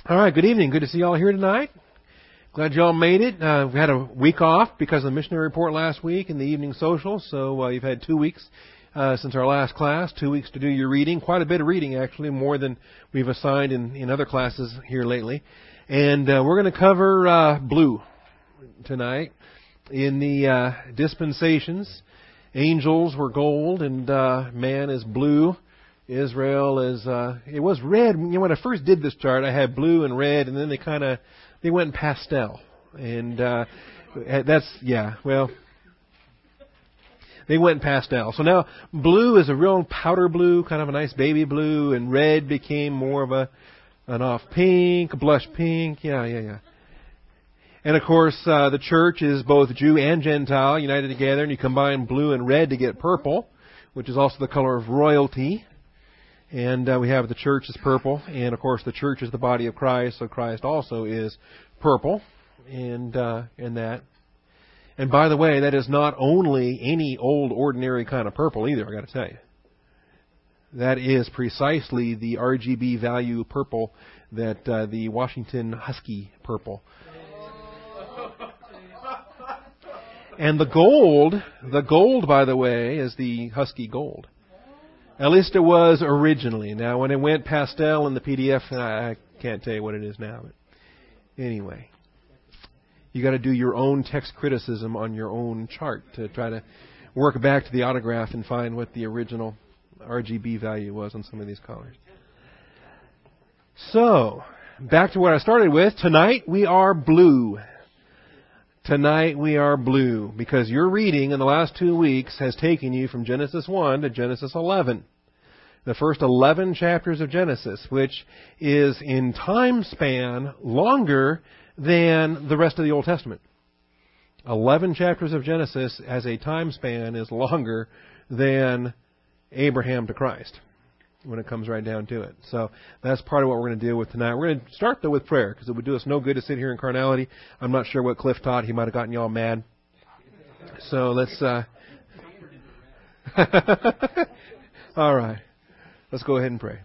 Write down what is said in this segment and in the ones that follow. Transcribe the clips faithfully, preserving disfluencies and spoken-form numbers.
All right, good evening. Good to see you all here tonight. Glad you all made it. Uh, we had a week off because of the missionary report last week and the evening social, so uh, you've had two weeks uh, since our last class, two weeks to do your reading. Quite a bit of reading, actually, more than we've assigned in, in other classes here lately. And uh, we're going to cover uh, blue tonight. In the uh, dispensations, angels were gold and uh, man is blue. Israel is, uh, it was red. You know, when I first did this chart, I had blue and red, and then they kind of, they went pastel. And, uh, that's, yeah, well, they went pastel. So now, blue is a real powder blue, kind of a nice baby blue, and red became more of a, an off pink, a blush pink, yeah, yeah, yeah. And of course, uh, the church is both Jew and Gentile united together, and you combine blue and red to get purple, which is also the color of royalty. And uh, we have the church is purple, and of course the church is the body of Christ, so Christ also is purple, and uh, and that. And by the way, that is not only any old ordinary kind of purple either. I got to tell you, that is precisely the R G B value purple that uh, the Washington Husky purple. And the gold, the gold, by the way, is the Husky gold. At least it was originally. Now, when it went pastel in the P D F, I can't tell you what it is now. But anyway, you got to do your own text criticism on your own chart to try to work back to the autograph and find what the original R G B value was on some of these colors. So, back to what I started with. Tonight we are blue. Tonight we are blue because your reading in the last two weeks has taken you from Genesis one to Genesis eleven. The first eleven chapters of Genesis, which is in time span longer than the rest of the Old Testament. eleven chapters of Genesis as a time span is longer than Abraham to Christ when it comes right down to it. So that's part of what we're going to deal with tonight. We're going to start, though, with prayer, because it would do us no good to sit here in carnality. I'm not sure what Cliff taught. He might have gotten you all mad. So let's... Uh... all right. Let's go ahead and pray.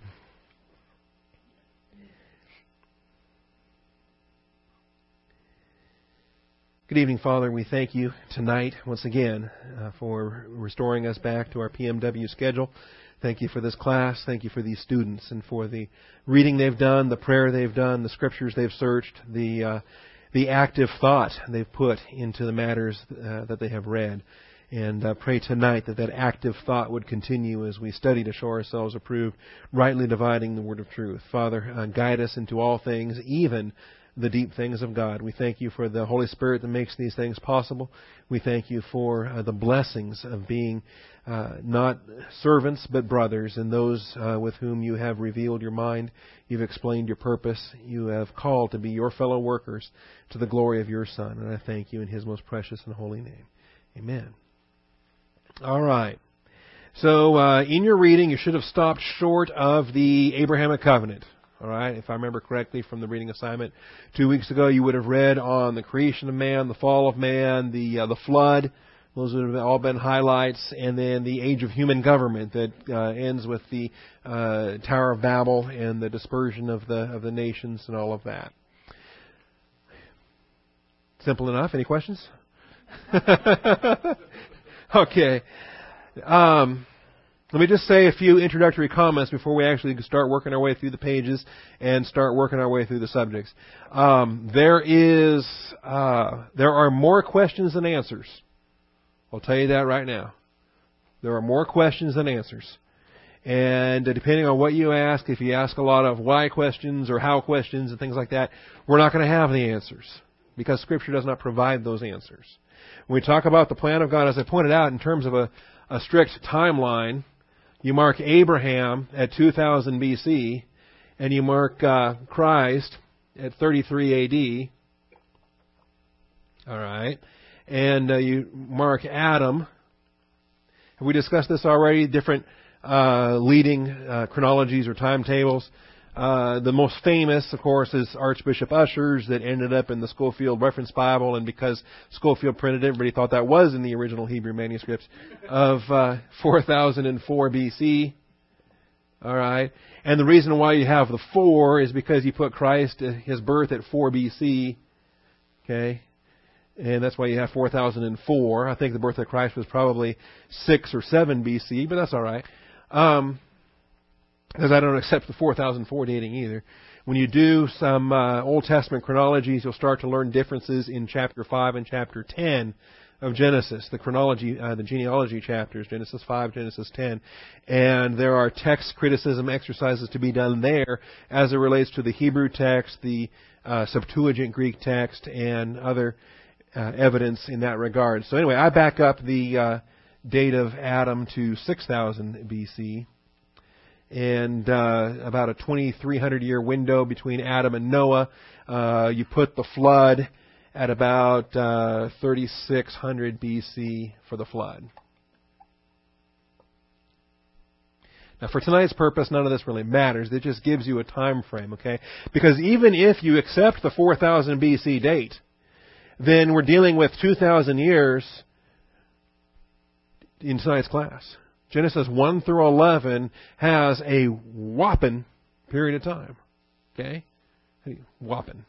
Good evening, Father. We thank you tonight, once again, uh, for restoring us back to our P M W schedule. Thank you for this class. Thank you for these students and for the reading they've done, the prayer they've done, the scriptures they've searched, the uh, the active thought they've put into the matters uh, that they have read. And uh, pray tonight that that active thought would continue as we study to show ourselves approved, rightly dividing the word of truth. Father, uh, guide us into all things, even the deep things of God. We thank you for the Holy Spirit that makes these things possible. We thank you for uh, the blessings of being uh, not servants but brothers, and those uh, with whom you have revealed your mind, you've explained your purpose, you have called to be your fellow workers to the glory of your Son. And I thank you in His most precious and holy name. Amen. All right. So uh, in your reading, you should have stopped short of the Abrahamic covenant. All right, if I remember correctly from the reading assignment two weeks ago, you would have read on the creation of man, the fall of man, the uh, the flood. Those would have all been highlights, and then the age of human government that uh, ends with the uh, Tower of Babel and the dispersion of the of the nations and all of that. Simple enough. Any questions? Okay. Um, Let me just say a few introductory comments before we actually start working our way through the pages and start working our way through the subjects. Um, there is, uh, there are more questions than answers. I'll tell you that right now. There are more questions than answers. And depending on what you ask, if you ask a lot of why questions or how questions and things like that, we're not going to have the answers because Scripture does not provide those answers. When we talk about the plan of God, as I pointed out, in terms of a, a strict timeline, you mark Abraham at two thousand B C, and you mark uh, Christ at thirty-three A D. All right. And uh, you mark Adam. Have we discussed this already? Different uh, leading uh, chronologies or timetables. Uh, the most famous, of course, is Archbishop Ussher's that ended up in the Scofield Reference Bible, and because Scofield printed it, everybody thought that was in the original Hebrew manuscripts of uh, four thousand four B C. All right. And the reason why you have the four is because you put Christ, his birth at four B C. Okay. And that's why you have four thousand four. I think the birth of Christ was probably six or seven B C, but that's all right. Um, because I don't accept the four thousand four dating either. When you do some uh, Old Testament chronologies, you'll start to learn differences in chapter five and chapter ten of Genesis, the chronology, uh, the genealogy chapters, Genesis five, Genesis ten. And there are text criticism exercises to be done there as it relates to the Hebrew text, the uh, Septuagint Greek text, and other Uh, evidence in that regard. So anyway, I back up the uh, date of Adam to six thousand B C, and uh, about a twenty-three hundred year window between Adam and Noah. Uh, you put the flood at about uh, thirty-six hundred B C for the flood. Now, for tonight's purpose, none of this really matters. It just gives you a time frame, okay? Because even if you accept the four thousand B C date, then we're dealing with two thousand years in tonight's class. Genesis one through eleven has a whopping period of time. Okay? Whopping.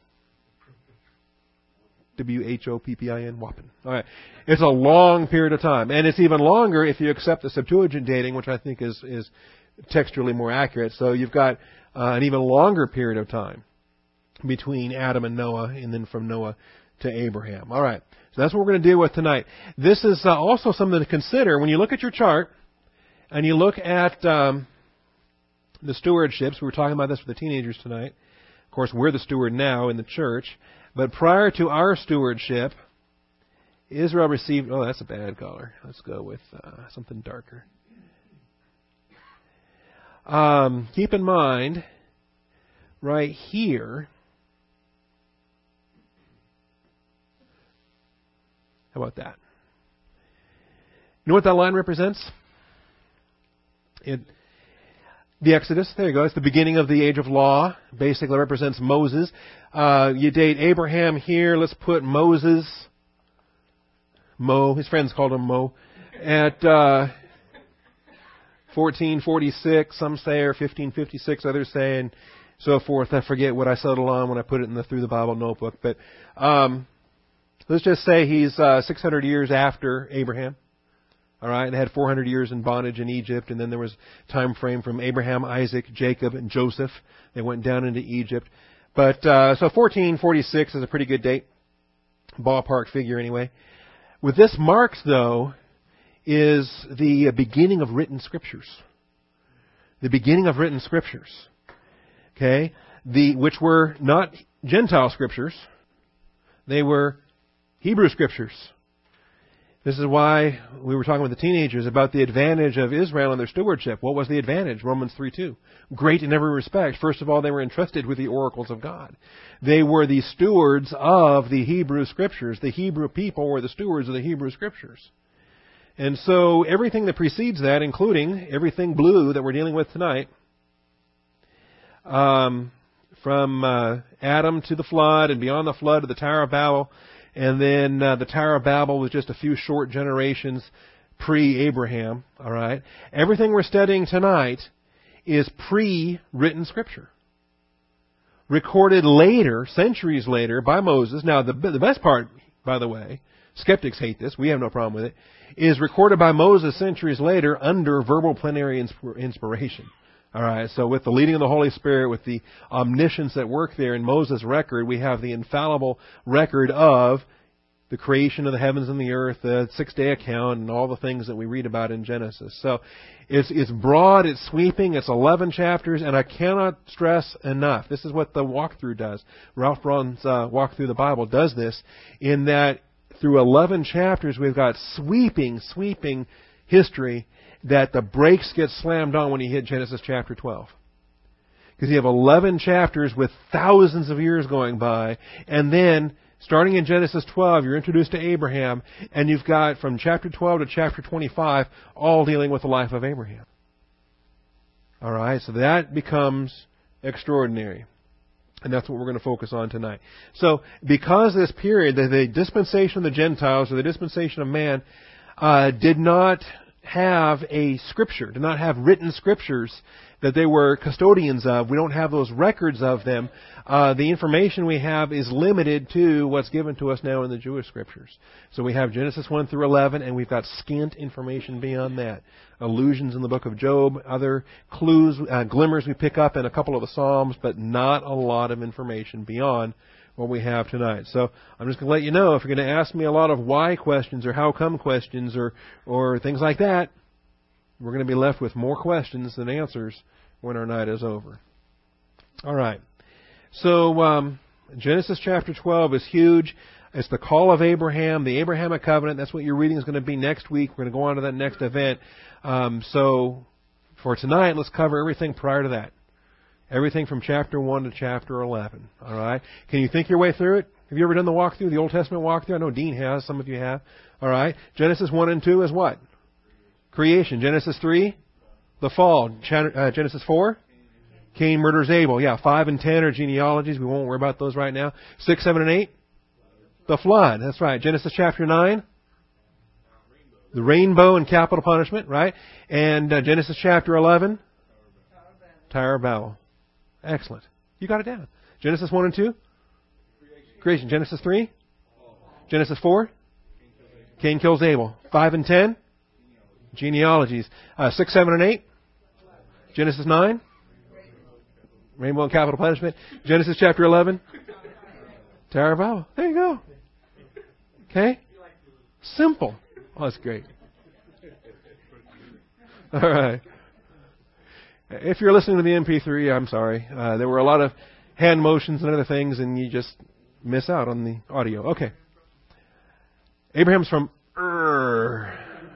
W H O P P I N, whopping. All right. It's a long period of time. And it's even longer if you accept the Septuagint dating, which I think is, is textually more accurate. So you've got uh, an even longer period of time between Adam and Noah, and then from Noah to Abraham. All right. So that's what we're going to deal with tonight. This is uh, also something to consider when you look at your chart and you look at um, the stewardships. We were talking about this with the teenagers tonight. Of course, we're the steward now in the church. But prior to our stewardship, Israel received... Oh, that's a bad color. Let's go with uh, something darker. Um, keep in mind, right here... How about that? You know what that line represents? It, the Exodus. There you go. It's the beginning of the age of law. Basically represents Moses. Uh, you date Abraham here. Let's put Moses, Mo, his friends called him Mo, at uh, fourteen forty-six. Some say, or fifteen fifty-six. Others say, and so forth. I forget what I settled on when I put it in the Through the Bible notebook. But... Um, Let's just say he's uh, six hundred years after Abraham. All right, and had four hundred years in bondage in Egypt, and then there was time frame from Abraham, Isaac, Jacob, and Joseph. They went down into Egypt. But uh, so fourteen forty-six is a pretty good date, ballpark figure anyway. With this marks, though, is the beginning of written scriptures. The beginning of written scriptures. Okay, the which were not Gentile scriptures; they were Hebrew scriptures. This is why we were talking with the teenagers about the advantage of Israel and their stewardship. What was the advantage? Romans three two. Great in every respect. First of all, they were entrusted with the oracles of God. They were the stewards of the Hebrew scriptures. The Hebrew people were the stewards of the Hebrew scriptures. And so everything that precedes that, including everything blue that we're dealing with tonight, um, from uh, Adam to the flood and beyond the flood to the Tower of Babel, and then uh, the Tower of Babel was just a few short generations pre-Abraham. All right, everything we're studying tonight is pre-written scripture, recorded later, centuries later, by Moses. Now, the the best part, by the way, skeptics hate this. We have no problem with it. Is recorded by Moses centuries later under verbal plenary inspiration. All right, so with the leading of the Holy Spirit, with the omniscience at work there in Moses' record, we have the infallible record of the creation of the heavens and the earth, the six-day account, and all the things that we read about in Genesis. So it's, it's broad, it's sweeping, it's eleven chapters, and I cannot stress enough. This is what the walkthrough does. Ralph Braun's uh, Walk Through the Bible does this, in that through eleven chapters we've got sweeping, sweeping history that the brakes get slammed on when you hit Genesis chapter twelve. Because you have eleven chapters with thousands of years going by, and then starting in Genesis twelve, you're introduced to Abraham, and you've got from chapter twelve to chapter twenty-five all dealing with the life of Abraham. All right, so that becomes extraordinary. And that's what we're going to focus on tonight. So, because this period, the, the dispensation of the Gentiles, or the dispensation of man, uh, did not have a scripture, did not have written scriptures that they were custodians of. We don't have those records of them. Uh, the information we have is limited to what's given to us now in the Jewish scriptures. So we have Genesis one through eleven, and we've got scant information beyond that. Allusions in the book of Job, other clues, uh, glimmers we pick up in a couple of the Psalms, but not a lot of information beyond what we have tonight. So I'm just going to let you know, if you're going to ask me a lot of why questions or how come questions or, or things like that, we're going to be left with more questions than answers when our night is over. All right. So um, Genesis chapter twelve is huge. It's the call of Abraham, the Abrahamic covenant. That's what your reading is going to be next week. We're going to go on to that next event. Um, so for tonight, let's cover everything prior to that. Everything from chapter one to chapter eleven. All right? Can you think your way through it? Have you ever done the walkthrough, the Old Testament walkthrough? I know Dean has. Some of you have. All right? Genesis one and two is what? Creation. Genesis three, the fall. Uh, Genesis four, Cain murders Abel. Yeah, five and ten are genealogies. We won't worry about those right now. six, seven, and eight, the flood. That's right. Genesis chapter nine, the rainbow and capital punishment, right? And uh, Genesis chapter eleven, Tower of Babel. Excellent. You got it down. Genesis one and two? Creation. Creation. Genesis three? Genesis four? Cain kills Abel. five and ten? Genealogies. Uh, six, seven, and eight? Genesis nine? Rainbow and capital punishment. Genesis chapter eleven? Tower of Babel. There you go. Okay? Simple. Oh, that's great. All right. If you're listening to the M P three, I'm sorry. Uh, there were a lot of hand motions and other things, and you just miss out on the audio. Okay. Abraham's from Ur.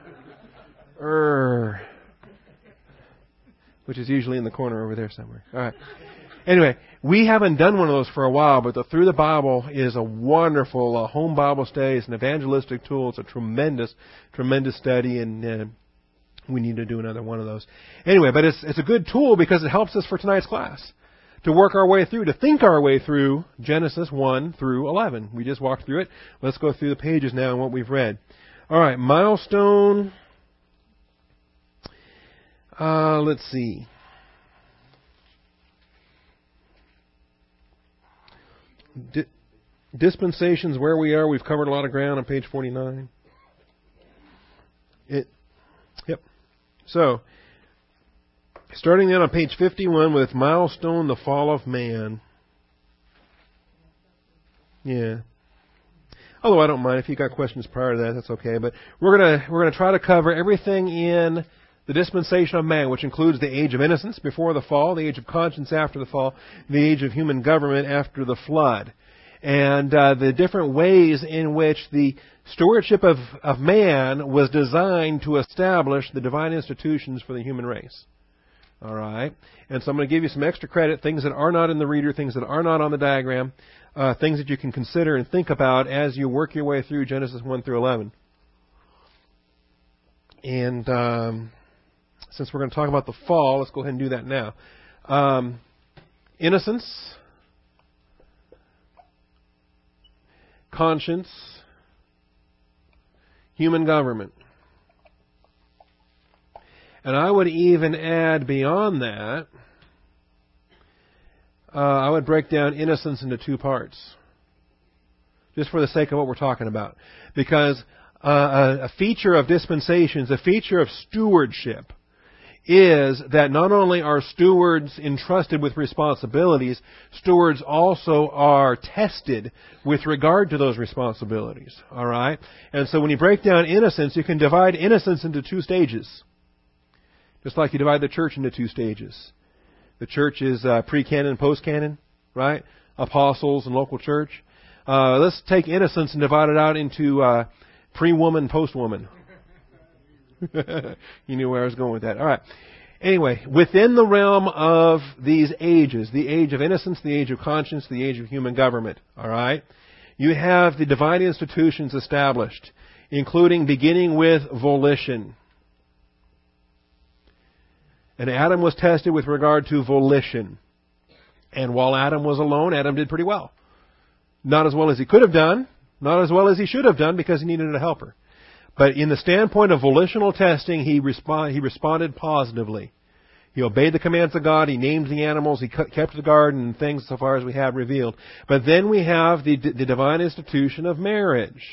Ur. Which is usually in the corner over there somewhere. All right. Anyway, we haven't done one of those for a while, but the Through the Bible is a wonderful uh, home Bible study. It's an evangelistic tool. It's a tremendous, tremendous study, and uh, we need to do another one of those. Anyway, but it's it's a good tool because it helps us for tonight's class to work our way through, to think our way through Genesis one through eleven. We just walked through it. Let's go through the pages now and what we've read. All right, milestone. Uh, let's see. Di- dispensations, where we are, we've covered a lot of ground on page forty-nine. It, yep. So, starting then on page fifty-one with milestone, the fall of man. Yeah. Although I don't mind if you got questions prior to that, that's okay. But we're gonna we're gonna try to cover everything in the dispensation of man, which includes the age of innocence before the fall, the age of conscience after the fall, the age of human government after the flood, and uh, the different ways in which the stewardship of, of man was designed to establish the divine institutions for the human race. All right? And so I'm going to give you some extra credit, things that are not in the reader, things that are not on the diagram, uh, things that you can consider and think about as you work your way through Genesis one through eleven. And Um, Since we're going to talk about the fall, let's go ahead and do that now. Um, innocence, conscience, human government. And I would even add beyond that, uh, I would break down innocence into two parts, just for the sake of what we're talking about. Because uh, a, a feature of dispensations, a feature of stewardship, is that not only are stewards entrusted with responsibilities, stewards also are tested with regard to those responsibilities. All right? And so when you break down innocence, you can divide innocence into two stages. Just like you divide the church into two stages. The church is uh, pre-canon and post-canon, right? Apostles and local church. Uh, let's take innocence and divide it out into uh, pre-woman, post-woman. You knew where I was going with that. All right. Anyway, within the realm of these ages, the age of innocence, the age of conscience, the age of human government, all right, you have the divine institutions established, including beginning with volition. And Adam was tested with regard to volition. And while Adam was alone, Adam did pretty well. Not as well as he could have done, not as well as he should have done because he needed a helper. But in the standpoint of volitional testing, he, respond, he responded positively. He obeyed the commands of God. He named the animals. He kept the garden and things so far as we have revealed. But then we have the, the divine institution of marriage.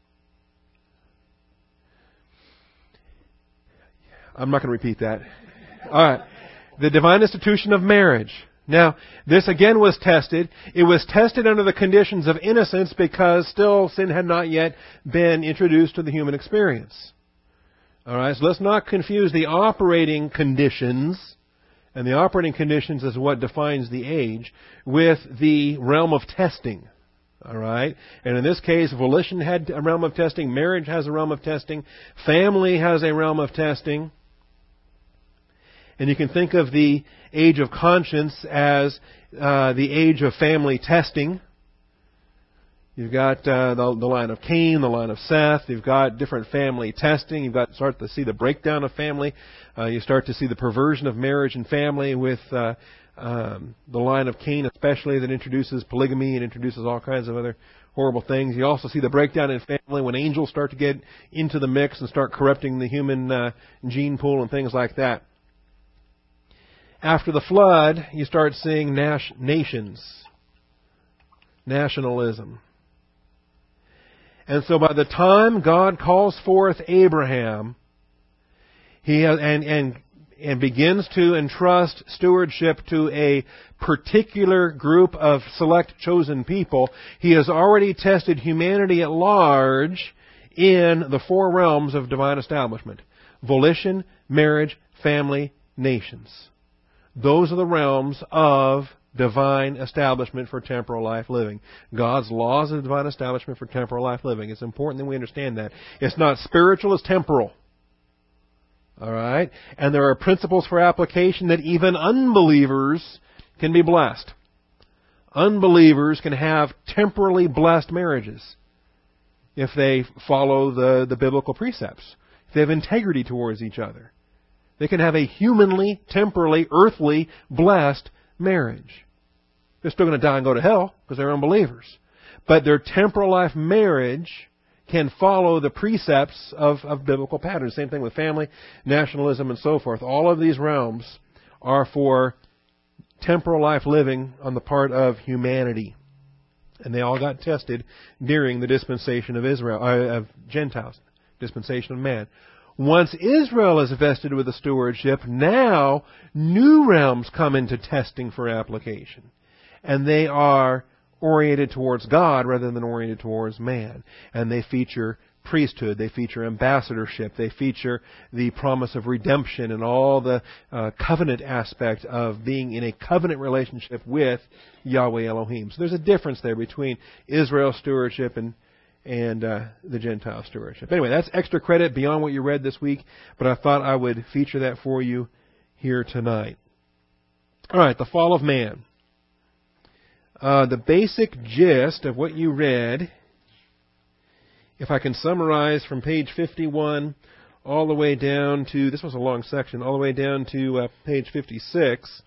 I'm not going to repeat that. All right. The divine institution of marriage. Now, this again was tested. It was tested under the conditions of innocence because still sin had not yet been introduced to the human experience. All right, so let's not confuse the operating conditions, and the operating conditions is what defines the age, with the realm of testing. All right, and in this case, volition had a realm of testing, marriage has a realm of testing, family has a realm of testing. And you can think of the age of conscience as uh, the age of family testing. You've got uh, the, the line of Cain, the line of Seth. You've got different family testing. You've got start to see the breakdown of family. Uh, you start to see the perversion of marriage and family with uh, um, the line of Cain, especially, that introduces polygamy and introduces all kinds of other horrible things. You also see the breakdown in family when angels start to get into the mix and start corrupting the human uh, gene pool and things like that. After the flood, you start seeing nas- nations, nationalism. And so by the time God calls forth Abraham, he has, and, and, and begins to entrust stewardship to a particular group of select chosen people, he has already tested humanity at large in the four realms of divine establishment: volition, marriage, family, nations. Those are the realms of divine establishment for temporal life living. God's laws of divine establishment for temporal life living. It's important that we understand that. It's not spiritual, it's temporal. All right? And there are principles for application that even unbelievers can be blessed. Unbelievers can have temporally blessed marriages if they follow the, the biblical precepts, if they have integrity towards each other. They can have a humanly, temporally, earthly, blessed marriage. They're still going to die and go to hell because they're unbelievers. But their temporal life marriage can follow the precepts of, of biblical patterns. Same thing with family, nationalism, and so forth. All of these realms are for temporal life living on the part of humanity. And they all got tested during the dispensation of Israel, uh, of Gentiles, dispensation of man. Once Israel is vested with the stewardship, now new realms come into testing for application. And they are oriented towards God rather than oriented towards man. And they feature priesthood, they feature ambassadorship, they feature the promise of redemption and all the uh, covenant aspect of being in a covenant relationship with Yahweh Elohim. So there's a difference there between Israel's stewardship and and uh, the Gentile stewardship. Anyway, that's extra credit beyond what you read this week, but I thought I would feature that for you here tonight. All right, the fall of man. Uh, the basic gist of what you read, if I can summarize from page fifty-one all the way down to, this was a long section, all the way down to uh, page fifty-six,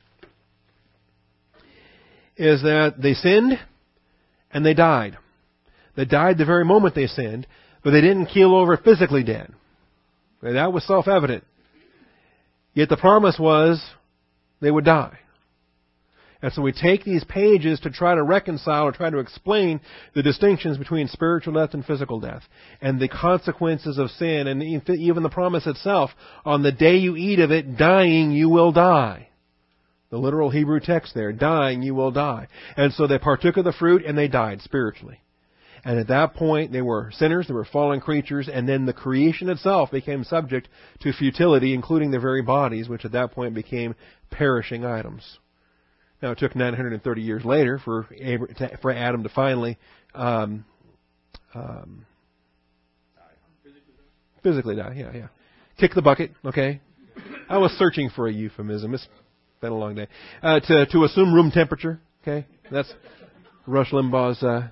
is that they sinned and they died. They died the very moment they sinned, but they didn't keel over physically dead. Okay, that was self-evident. Yet the promise was they would die. And so we take these pages to try to reconcile or try to explain the distinctions between spiritual death and physical death, and the consequences of sin, and even the promise itself. On the day you eat of it, dying you will die. The literal Hebrew text there, dying you will die. And so they partook of the fruit and they died spiritually. And at that point, they were sinners, they were fallen creatures, and then the creation itself became subject to futility, including their very bodies, which at that point became perishing items. Now, it took nine hundred thirty years later for for Adam to finally um, um, physically die. Yeah, yeah. Kick the bucket, okay? I was searching for a euphemism. It's been a long day. Uh, to, to assume room temperature, okay? That's Rush Limbaugh's uh,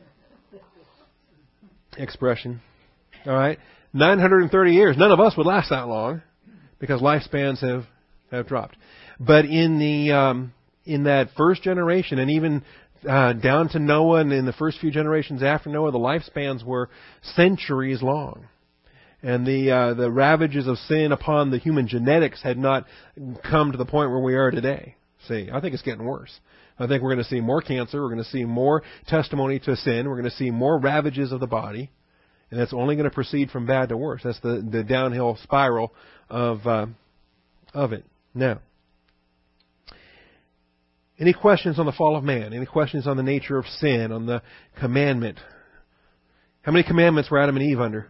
expression. All right? nine hundred thirty years. None of us would last that long because lifespans have, have dropped. But in the um, in that first generation, and even uh, down to Noah and in the first few generations after Noah, the lifespans were centuries long. and the uh, the ravages of sin upon the human genetics had not come to the point where we are today. See, I think it's getting worse. I think we're going to see more cancer. We're going to see more testimony to sin. We're going to see more ravages of the body, and that's only going to proceed from bad to worse. That's the, the downhill spiral of uh, of it. Now, any questions on the fall of man? Any questions on the nature of sin, on the commandment? How many commandments were Adam and Eve under?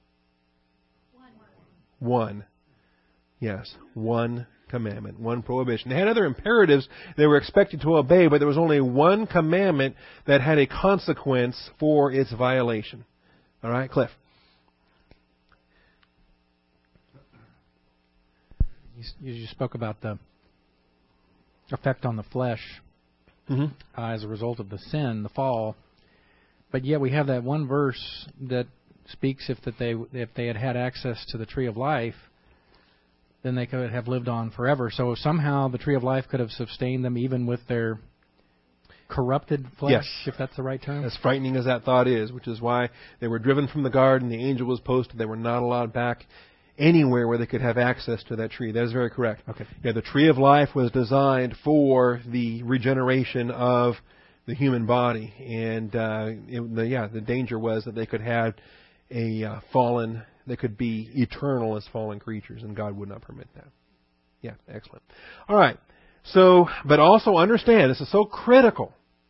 One. One. Yes, one commandment, one prohibition. They had other imperatives they were expected to obey, but there was only one commandment that had a consequence for its violation. All right, Cliff. You, you spoke about the effect on the flesh mm-hmm. uh, as a result of the sin, the fall. But yet we have that one verse that speaks if that they if they had had access to the tree of life, then they could have lived on forever. So somehow the tree of life could have sustained them even with their corrupted flesh, yes. if that's the right term. As frightening as that thought is, which is why they were driven from the garden, the angel was posted, they were not allowed back anywhere where they could have access to that tree. That is very correct. Okay. Yeah, the tree of life was designed for the regeneration of the human body, and uh, it, the, yeah, the danger was that they could have a uh, fallen, they could be eternal as fallen creatures, and God would not permit that. Yeah, excellent. All right. So, but also understand, this is so critical,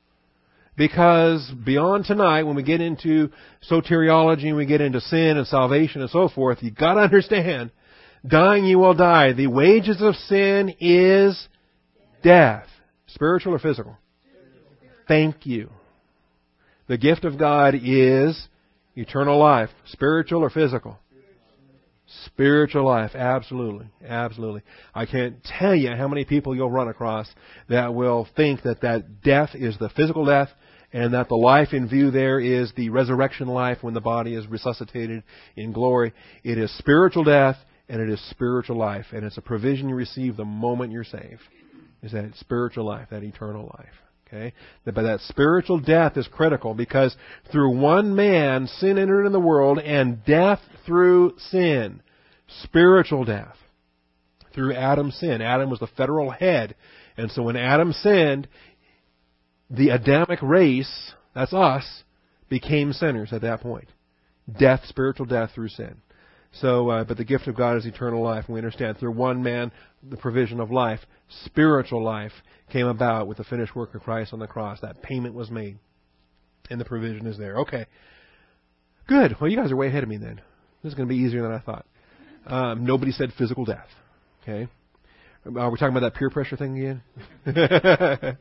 because beyond tonight, when we get into soteriology and we get into sin and salvation and so forth, you've got to understand, dying you will die. The wages of sin is death. Spiritual or physical? Thank you. The gift of God is eternal life. Spiritual or physical? Spiritual life, absolutely, absolutely. I can't tell you how many people you'll run across that will think that that death is the physical death, and that the life in view there is the resurrection life when the body is resuscitated in glory. It is spiritual death, and it is spiritual life, and it's a provision you receive the moment you're saved. Is that spiritual life, that eternal life. Okay, but that spiritual death is critical, because through one man sin entered in the world, and death through sin. Spiritual death through Adam's sin. Adam was the federal head, and so when Adam sinned, the Adamic race, that's us, became sinners at that point. Death, spiritual death through sin. So, uh, but the gift of God is eternal life. And we understand through one man, the provision of life, spiritual life, came about with the finished work of Christ on the cross. That payment was made, and the provision is there. Okay. Good. Well, you guys are way ahead of me then. This is going to be easier than I thought. Um, nobody said physical death. Okay. Are we talking about that peer pressure thing again?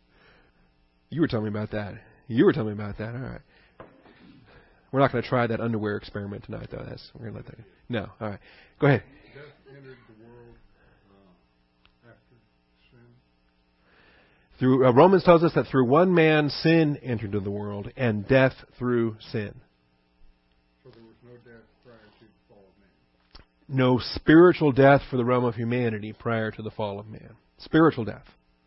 You were telling me about that. You were telling me about that. All right. We're not going to try that underwear experiment tonight, though. That's we're going to let that. No. All right. Go ahead. Death entered the world uh, after sin. Through uh, Romans tells us that through one man sin entered into the world, and death through sin. So there was no death prior to the fall of man. No spiritual death for the realm of humanity prior to the fall of man. Spiritual death.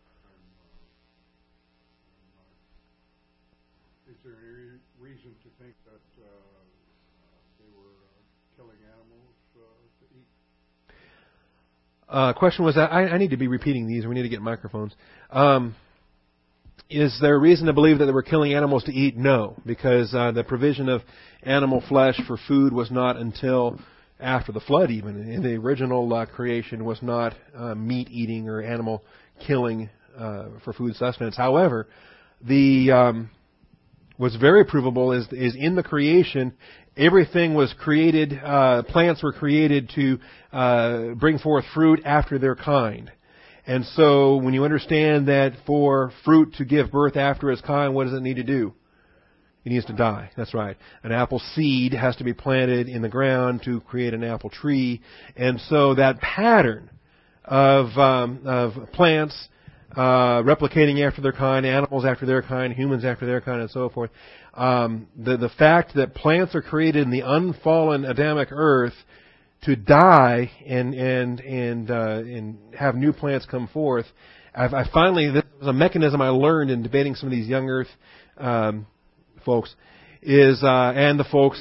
Is there any reason to think that uh, they were uh, killing animals uh, to eat? Uh, question was that I, I need to be repeating these. We need to get microphones. Um, is there a reason to believe that they were killing animals to eat? No, because uh, the provision of animal flesh for food was not until after the flood. Even in the original uh, creation was not uh, meat eating or animal killing uh, for food sustenance. However, the um, what's very provable is is in the creation, everything was created. Uh, plants were created to uh, bring forth fruit after their kind. And so when you understand that for fruit to give birth after its kind, what does it need to do? It needs to die. That's right. An apple seed has to be planted in the ground to create an apple tree. And so that pattern of, um, of plants uh, replicating after their kind, animals after their kind, humans after their kind, and so forth, um, the, the fact that plants are created in the unfallen Adamic earth to die and and and uh, and have new plants come forth. I've, I finally, this was a mechanism I learned in debating some of these young Earth um, folks, is uh, and the folks that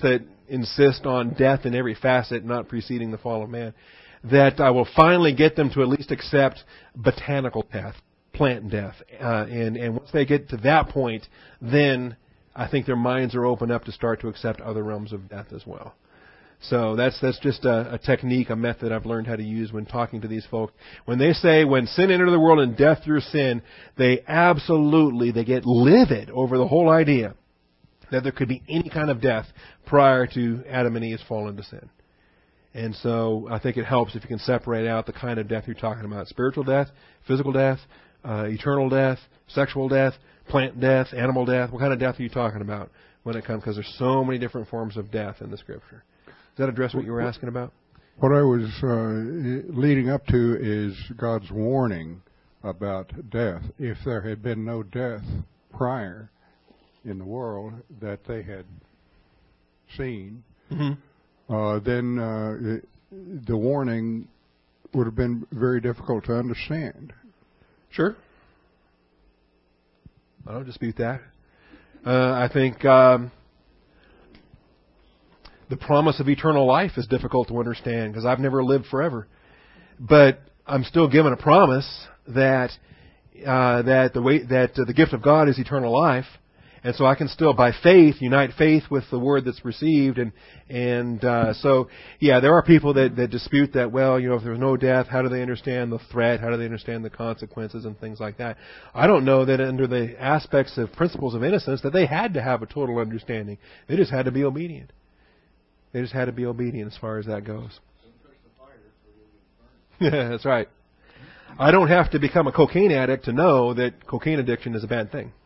insist on death in every facet not preceding the fall of man, that I will finally get them to at least accept botanical death, plant death. Uh, and, and once they get to that point, then I think their minds are open up to start to accept other realms of death as well. So that's that's just a, a technique, a method I've learned how to use when talking to these folks. When they say, when sin entered the world and death through sin, they absolutely, they get livid over the whole idea that there could be any kind of death prior to Adam and Eve's fall into sin. And so I think it helps if you can separate out the kind of death you're talking about. Spiritual death, physical death, uh, eternal death, sexual death, plant death, animal death. What kind of death are you talking about when it comes? Because there's so many different forms of death in the Scripture. Does that address what you were asking about? What I was uh, leading up to is God's warning about death. If there had been no death prior in the world that they had seen, mm-hmm. uh, then uh, the warning would have been very difficult to understand. Sure. I don't dispute that. Uh, I think um, the promise of eternal life is difficult to understand because I've never lived forever. But I'm still given a promise that uh, that the way that uh, the gift of God is eternal life, and so I can still, by faith, unite faith with the word that's received. And and uh, so, yeah, there are people that, that dispute that. Well, you know, if there's no death, how do they understand the threat? How do they understand the consequences and things like that? I don't know that under the aspects of principles of innocence that they had to have a total understanding. They just had to be obedient. They just had to be obedient as far as that goes. Yeah, that's right. I don't have to become a cocaine addict to know that cocaine addiction is a bad thing,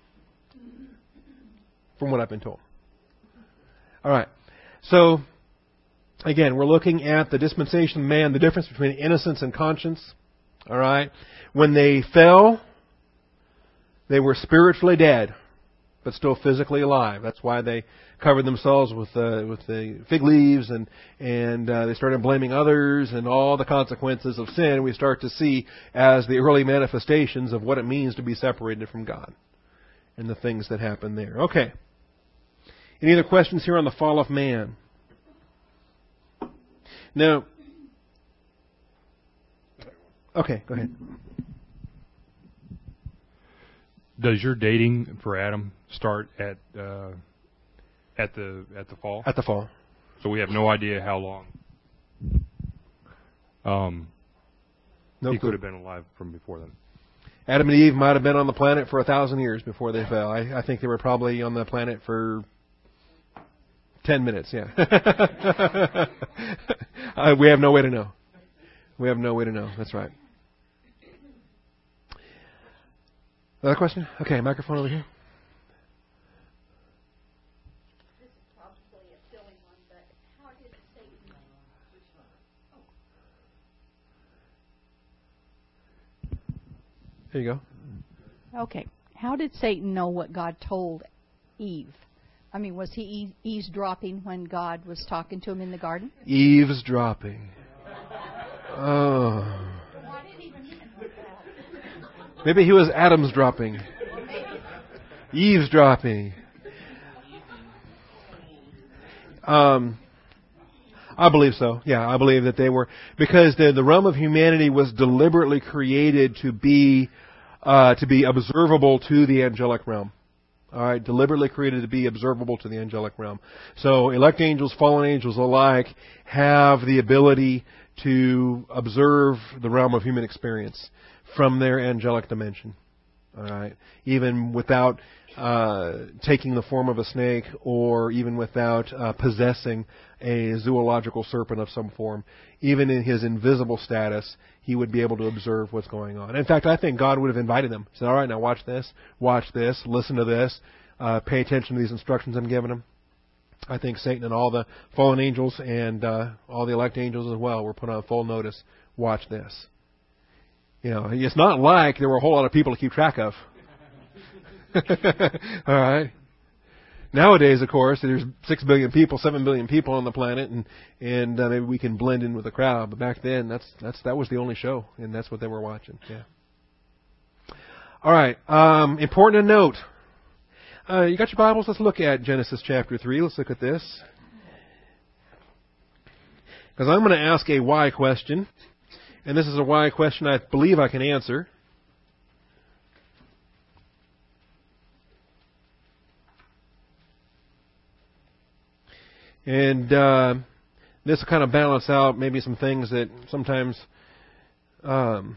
from what I've been told. All right. So, again, we're looking at the dispensation of man, the difference between innocence and conscience. All right. When they fell, they were spiritually dead, but still physically alive. That's why they covered themselves with uh, with the fig leaves, and and uh, they started blaming others, and all the consequences of sin we start to see as the early manifestations of what it means to be separated from God and the things that happen there. Okay. Any other questions here on the fall of man? Now, okay, go ahead. Does your dating for Adam start at uh, at the at the fall? At the fall. So we have no idea how long. Um, no he clue. could have been alive from before then. Adam and Eve might have been on the planet for a thousand years before they fell. I, I think they were probably on the planet for ten minutes. Yeah. uh, we have no way to know. We have no way to know. That's right. Another question? Okay, microphone over here. This is probably a silly one, but how did Satan know? There you go. Okay. How did Satan know what God told Eve? I mean, was he e- eavesdropping when God was talking to him in the garden? Eavesdropping. Oh. Maybe he was Adam's dropping. Eavesdropping. Um, I believe so. Yeah, I believe that they were, because the the realm of humanity was deliberately created to be uh, to be observable to the angelic realm. All right, deliberately created to be observable to the angelic realm. So elect angels, fallen angels alike have the ability to observe the realm of human experience from their angelic dimension. All right, even without uh, taking the form of a snake, or even without uh, possessing a zoological serpent of some form, even in his invisible status, he would be able to observe what's going on. In fact, I think God would have invited them. He said, all right, now watch this, watch this, listen to this, uh, pay attention to these instructions I'm giving them. I think Satan and all the fallen angels and uh, all the elect angels as well were put on full notice. Watch this. You know, it's not like there were a whole lot of people to keep track of. All right. Nowadays, of course, there's six billion people, seven billion people on the planet, and and uh, maybe we can blend in with the crowd. But back then, that's that's that was the only show, and that's what they were watching. Yeah. All right. Um, important to note. Uh, you got your Bibles? Let's look at Genesis chapter three. Let's look at this. Because I'm going to ask a why question, and this is a why question I believe I can answer. And uh, this will kind of balance out maybe some things that sometimes um,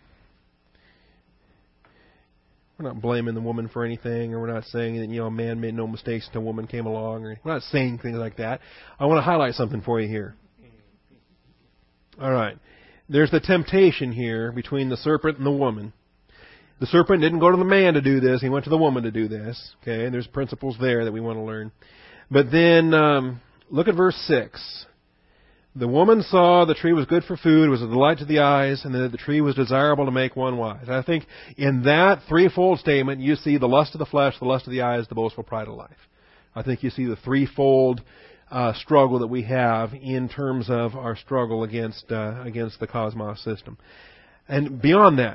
we're not blaming the woman for anything, or we're not saying that, you know, a man made no mistakes until a woman came along, or we're not saying things like that. I want to highlight something for you here. All right. There's the temptation here between the serpent and the woman. The serpent didn't go to the man to do this. He went to the woman to do this. Okay, and there's principles there that we want to learn. But then, um, look at verse six. The woman saw the tree was good for food, was a delight to the eyes, and that the tree was desirable to make one wise. And I think in that threefold statement, you see the lust of the flesh, the lust of the eyes, the boastful pride of life. I think you see the threefold uh, struggle that we have in terms of our struggle against uh, against the cosmos system. And beyond that,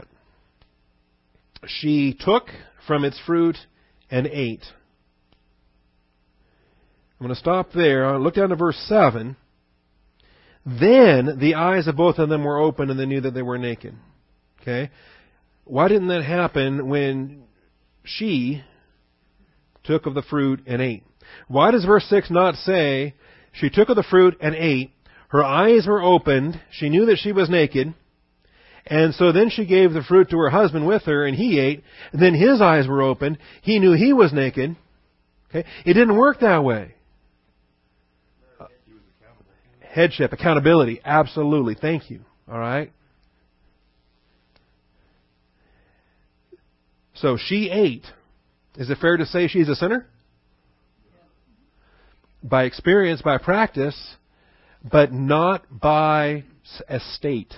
she took from its fruit and ate. I'm going to stop there. Look down to verse seven. Then the eyes of both of them were opened, and they knew that they were naked. Okay? Why didn't that happen when she took of the fruit and ate? Why does verse six not say, she took of the fruit and ate, her eyes were opened, she knew that she was naked, and so then she gave the fruit to her husband with her, and he ate, and then his eyes were opened, he knew he was naked. Okay? It didn't work that way. Uh, headship, accountability, absolutely. Thank you. All right? So she ate. Is it fair to say she's a sinner? By experience, by practice, but not by estate.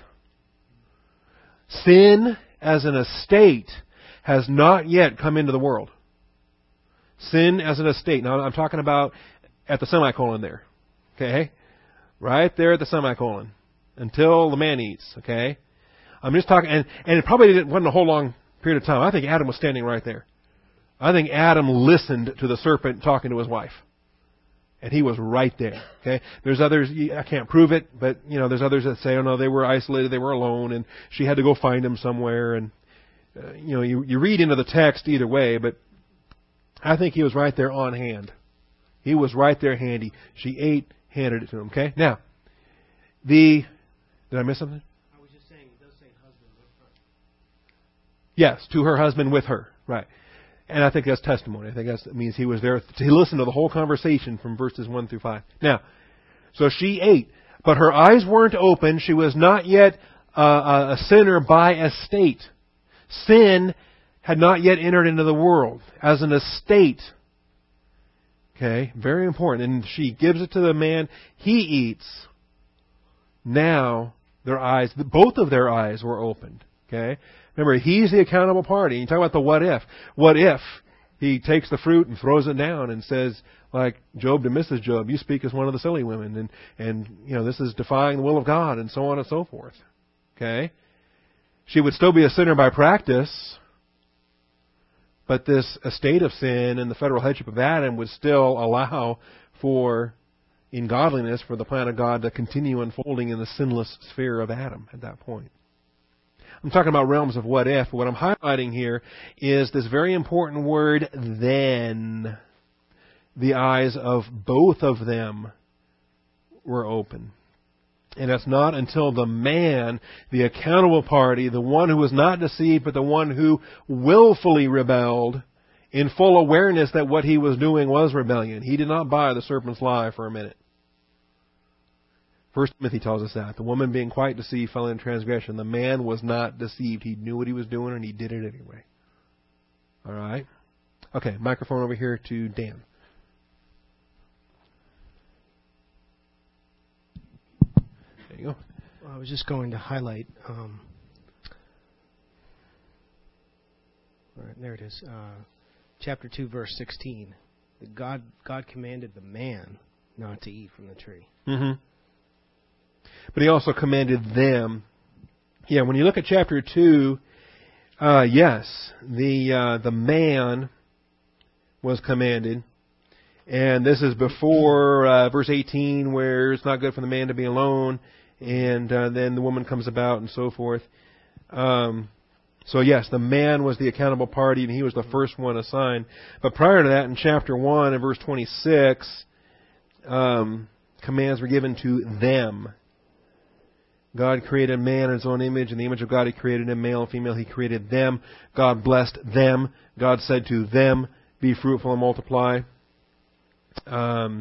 Sin as an estate has not yet come into the world. Sin as an estate. Now, I'm talking about at the semicolon there. Okay? Right there at the semicolon. Until the man eats. Okay? I'm just talking, and, and it probably didn't, wasn't a whole long period of time. I think Adam was standing right there. I think Adam listened to the serpent talking to his wife. And he was right there. Okay, there's others. I can't prove it, but you know, there's others that say, "Oh no, they were isolated, they were alone, and she had to go find him somewhere." And uh, you know, you you read into the text either way, but I think he was right there on hand. He was right there handy. She ate, handed it to him. Okay, now the did I miss something? I was just saying, it does say husband with her. Yes, to her husband with her. Right. And I think that's testimony. I think that means he was there to listen to the whole conversation from verses one through five. Now, so she ate, but her eyes weren't open. She was not yet uh, a sinner by estate. Sin had not yet entered into the world as an estate. Okay, very important. And she gives it to the man. He eats. Now, their eyes, both of their eyes were opened. Okay. Remember, he's the accountable party. You talk about the what if. What if he takes the fruit and throws it down and says, like Job to Missus Job, you speak as one of the silly women, and, and you know, this is defying the will of God, and so on and so forth. Okay? She would still be a sinner by practice, but this estate of sin and the federal headship of Adam would still allow for, in godliness, for the plan of God to continue unfolding in the sinless sphere of Adam at that point. I'm talking about realms of what if. What I'm highlighting here is this very important word, then. The eyes of both of them were open. And it's not until the man, the accountable party, the one who was not deceived, but the one who willfully rebelled, in full awareness that what he was doing was rebellion. He did not buy the serpent's lie for a minute. First Timothy tells us that. The woman being quite deceived fell in transgression. The man was not deceived. He knew what he was doing and he did it anyway. All right? Okay, microphone over here to Dan. There you go. Well, I was just going to highlight, um, all right, there it is, uh, chapter two, verse sixteen. That God, God commanded the man not to eat from the tree. Mm-hmm. But he also commanded them. Yeah, when you look at chapter two, uh, yes, the uh, the man was commanded, And this is before uh, verse eighteen, where it's not good for the man to be alone, and uh, then the woman comes about and so forth. Um, so yes, the man was the accountable party, and he was the first one assigned. But prior to that, in chapter one and verse twenty-six, um, commands were given to them. God created man in His own image. In the image of God He created him, male and female He created them. God blessed them. God said to them, be fruitful and multiply. Um,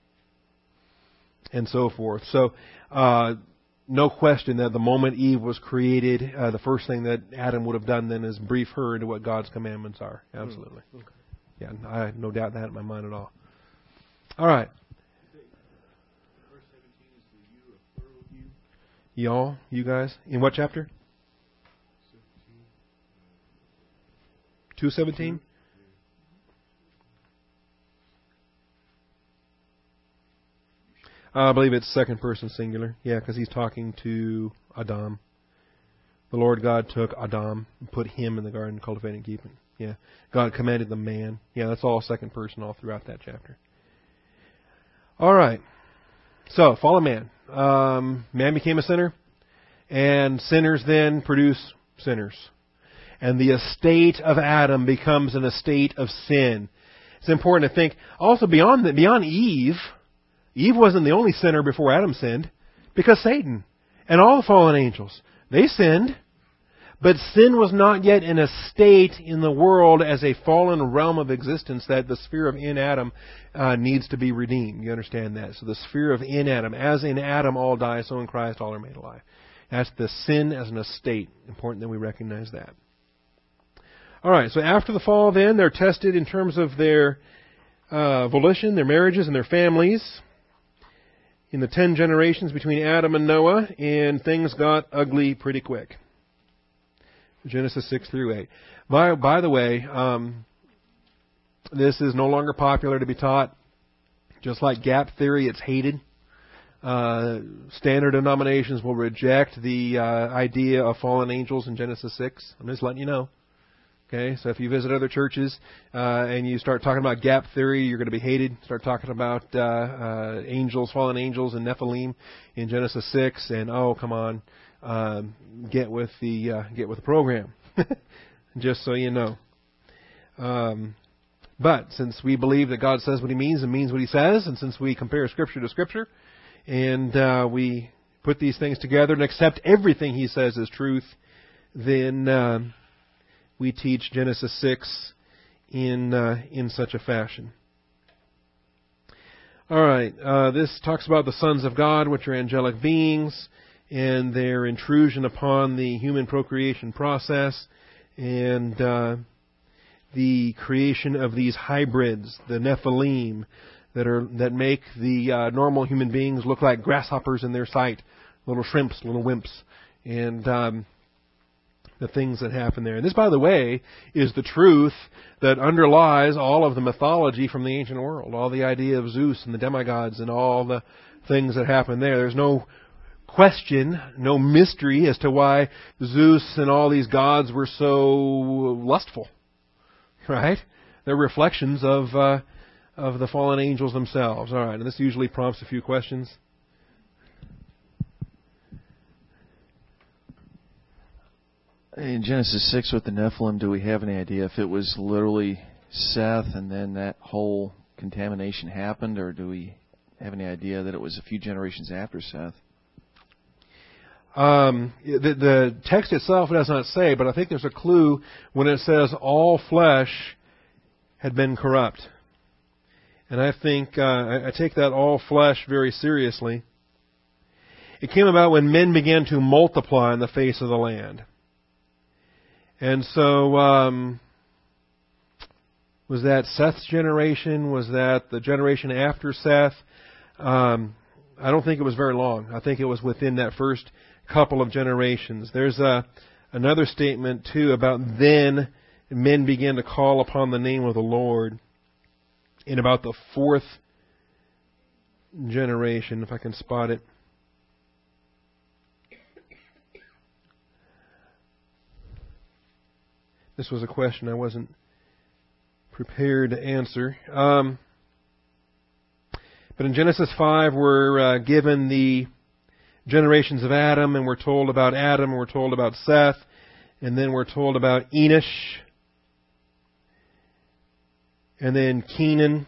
and so forth. So, uh, no question that the moment Eve was created, uh, the first thing that Adam would have done then is brief her into what God's commandments are. Absolutely. Mm. Okay. Yeah, I have no doubt that in my mind at all. All right. Y'all, you guys, in what chapter? two seventeen? Uh, I believe it's second person singular. Yeah, because he's talking to Adam. The Lord God took Adam and put him in the garden, cultivating and keeping. Yeah. God commanded the man. Yeah, that's all second person all throughout that chapter. All right. So, fallen man. Um, man became a sinner, and sinners then produce sinners. And the estate of Adam becomes an estate of sin. It's important to think also beyond the, beyond Eve. Eve wasn't the only sinner before Adam sinned, because Satan and all the fallen angels, they sinned. But sin was not yet in a state in the world as a fallen realm of existence that the sphere of in Adam uh, needs to be redeemed. You understand that? So the sphere of in Adam, as in Adam all die, so in Christ all are made alive. That's the sin as an estate. Important that we recognize that. All right, so after the fall then, they're tested in terms of their uh, volition, their marriages, and their families. In the ten generations between Adam and Noah, and things got ugly pretty quick. Genesis six through eight. By, by the way, um, this is no longer popular to be taught. Just like gap theory, it's hated. Uh, standard denominations will reject the uh, idea of fallen angels in Genesis six. I'm just letting you know. Okay, so if you visit other churches uh, and you start talking about gap theory, you're going to be hated. Start talking about uh, uh, angels, fallen angels, and Nephilim in Genesis six, and oh, come on, uh, get with the uh, get with the program. Just so you know. Um, but since we believe that God says what He means and means what He says, and since we compare Scripture to Scripture, and uh, we put these things together and accept everything He says as truth, then Uh, we teach Genesis six in uh, in such a fashion. All right, uh, this talks about the sons of God, which are angelic beings, and their intrusion upon the human procreation process, and uh, the creation of these hybrids, the Nephilim, that are that make the uh, normal human beings look like grasshoppers in their sight, little shrimps, little wimps, and um, the things that happen there. And this, by the way, is the truth that underlies all of the mythology from the ancient world, all the idea of Zeus and the demigods and all the things that happen there. There's no question, no mystery as to why Zeus and all these gods were so lustful, right? They're reflections of uh, of the fallen angels themselves. All right, and this usually prompts a few questions. In Genesis six with the Nephilim, do we have any idea if it was literally Seth and then that whole contamination happened, or do we have any idea that it was a few generations after Seth? Um, the, the text itself does not say, but I think there's a clue when it says all flesh had been corrupt. And I think uh, I, I take that all flesh very seriously. It came about when men began to multiply on the face of the land. And so, um, was that Seth's generation? Was that the generation after Seth? Um, I don't think it was very long. I think it was within that first couple of generations. There's a, another statement, too, about then men began to call upon the name of the Lord in about the fourth generation, if I can spot it. This was a question I wasn't prepared to answer. Um, But in Genesis five, we're uh, given the generations of Adam, and we're told about Adam, and we're told about Seth, and then we're told about Enosh, and then Kenan.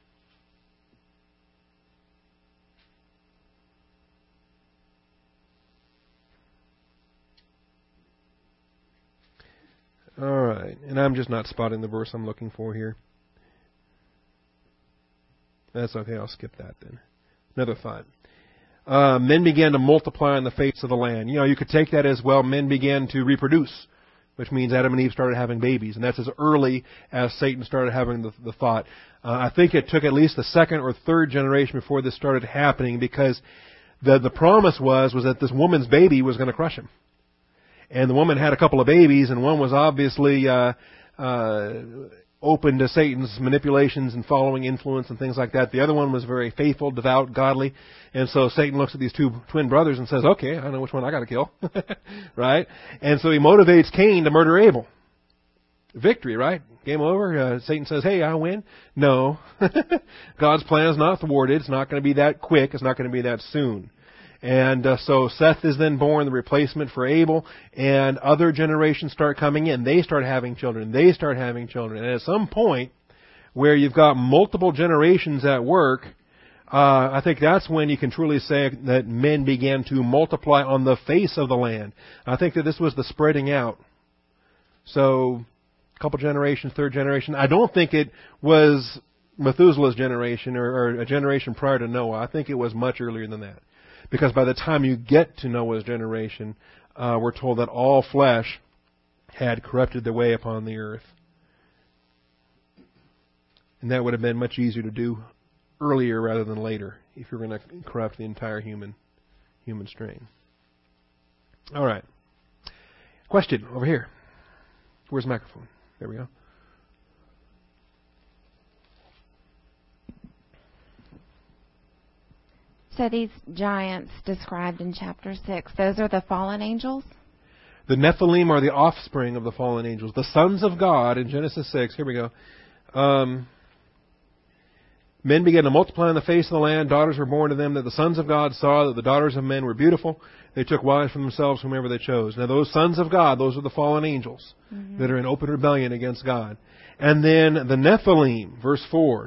All right, and I'm just not spotting the verse I'm looking for here. That's okay, I'll skip that then. Another thought. Uh, men began to multiply on the face of the land. You know, you could take that as, well, men began to reproduce, which means Adam and Eve started having babies. And that's as early as Satan started having the, the thought. Uh, I think it took at least the second or third generation before this started happening, because the, the promise was, was that this woman's baby was going to crush him. And the woman had a couple of babies, and one was obviously uh, uh, open to Satan's manipulations and following influence and things like that. The other one was very faithful, devout, godly. And so Satan looks at these two twin brothers and says, okay, I know which one I got to kill. Right? And so he motivates Cain to murder Abel. Victory, right? Game over. Uh, Satan says, hey, I win. No. God's plan is not thwarted. It's not going to be that quick. It's not going to be that soon. And uh, so Seth is then born, the replacement for Abel, and other generations start coming in. They start having children. They start having children. And at some point where you've got multiple generations at work, uh, I think that's when you can truly say that men began to multiply on the face of the land. I think that this was the spreading out. So a couple generations, third generation. I don't think it was Methuselah's generation or, or a generation prior to Noah. I think it was much earlier than that. Because by the time you get to Noah's generation, uh, we're told that all flesh had corrupted their way upon the earth. And that would have been much easier to do earlier rather than later, if you're going to corrupt the entire human human strain. All right. Question over here. Where's the microphone? There we go. So these giants described in chapter six, those are the fallen angels? The Nephilim are the offspring of the fallen angels. The sons of God in Genesis six, here we go. Um, men began to multiply on the face of the land. Daughters were born to them, that the sons of God saw that the daughters of men were beautiful. They took wives for themselves whomever they chose. Now those sons of God, those are the fallen angels mm-hmm. that are in open rebellion against God. And then the Nephilim, verse four,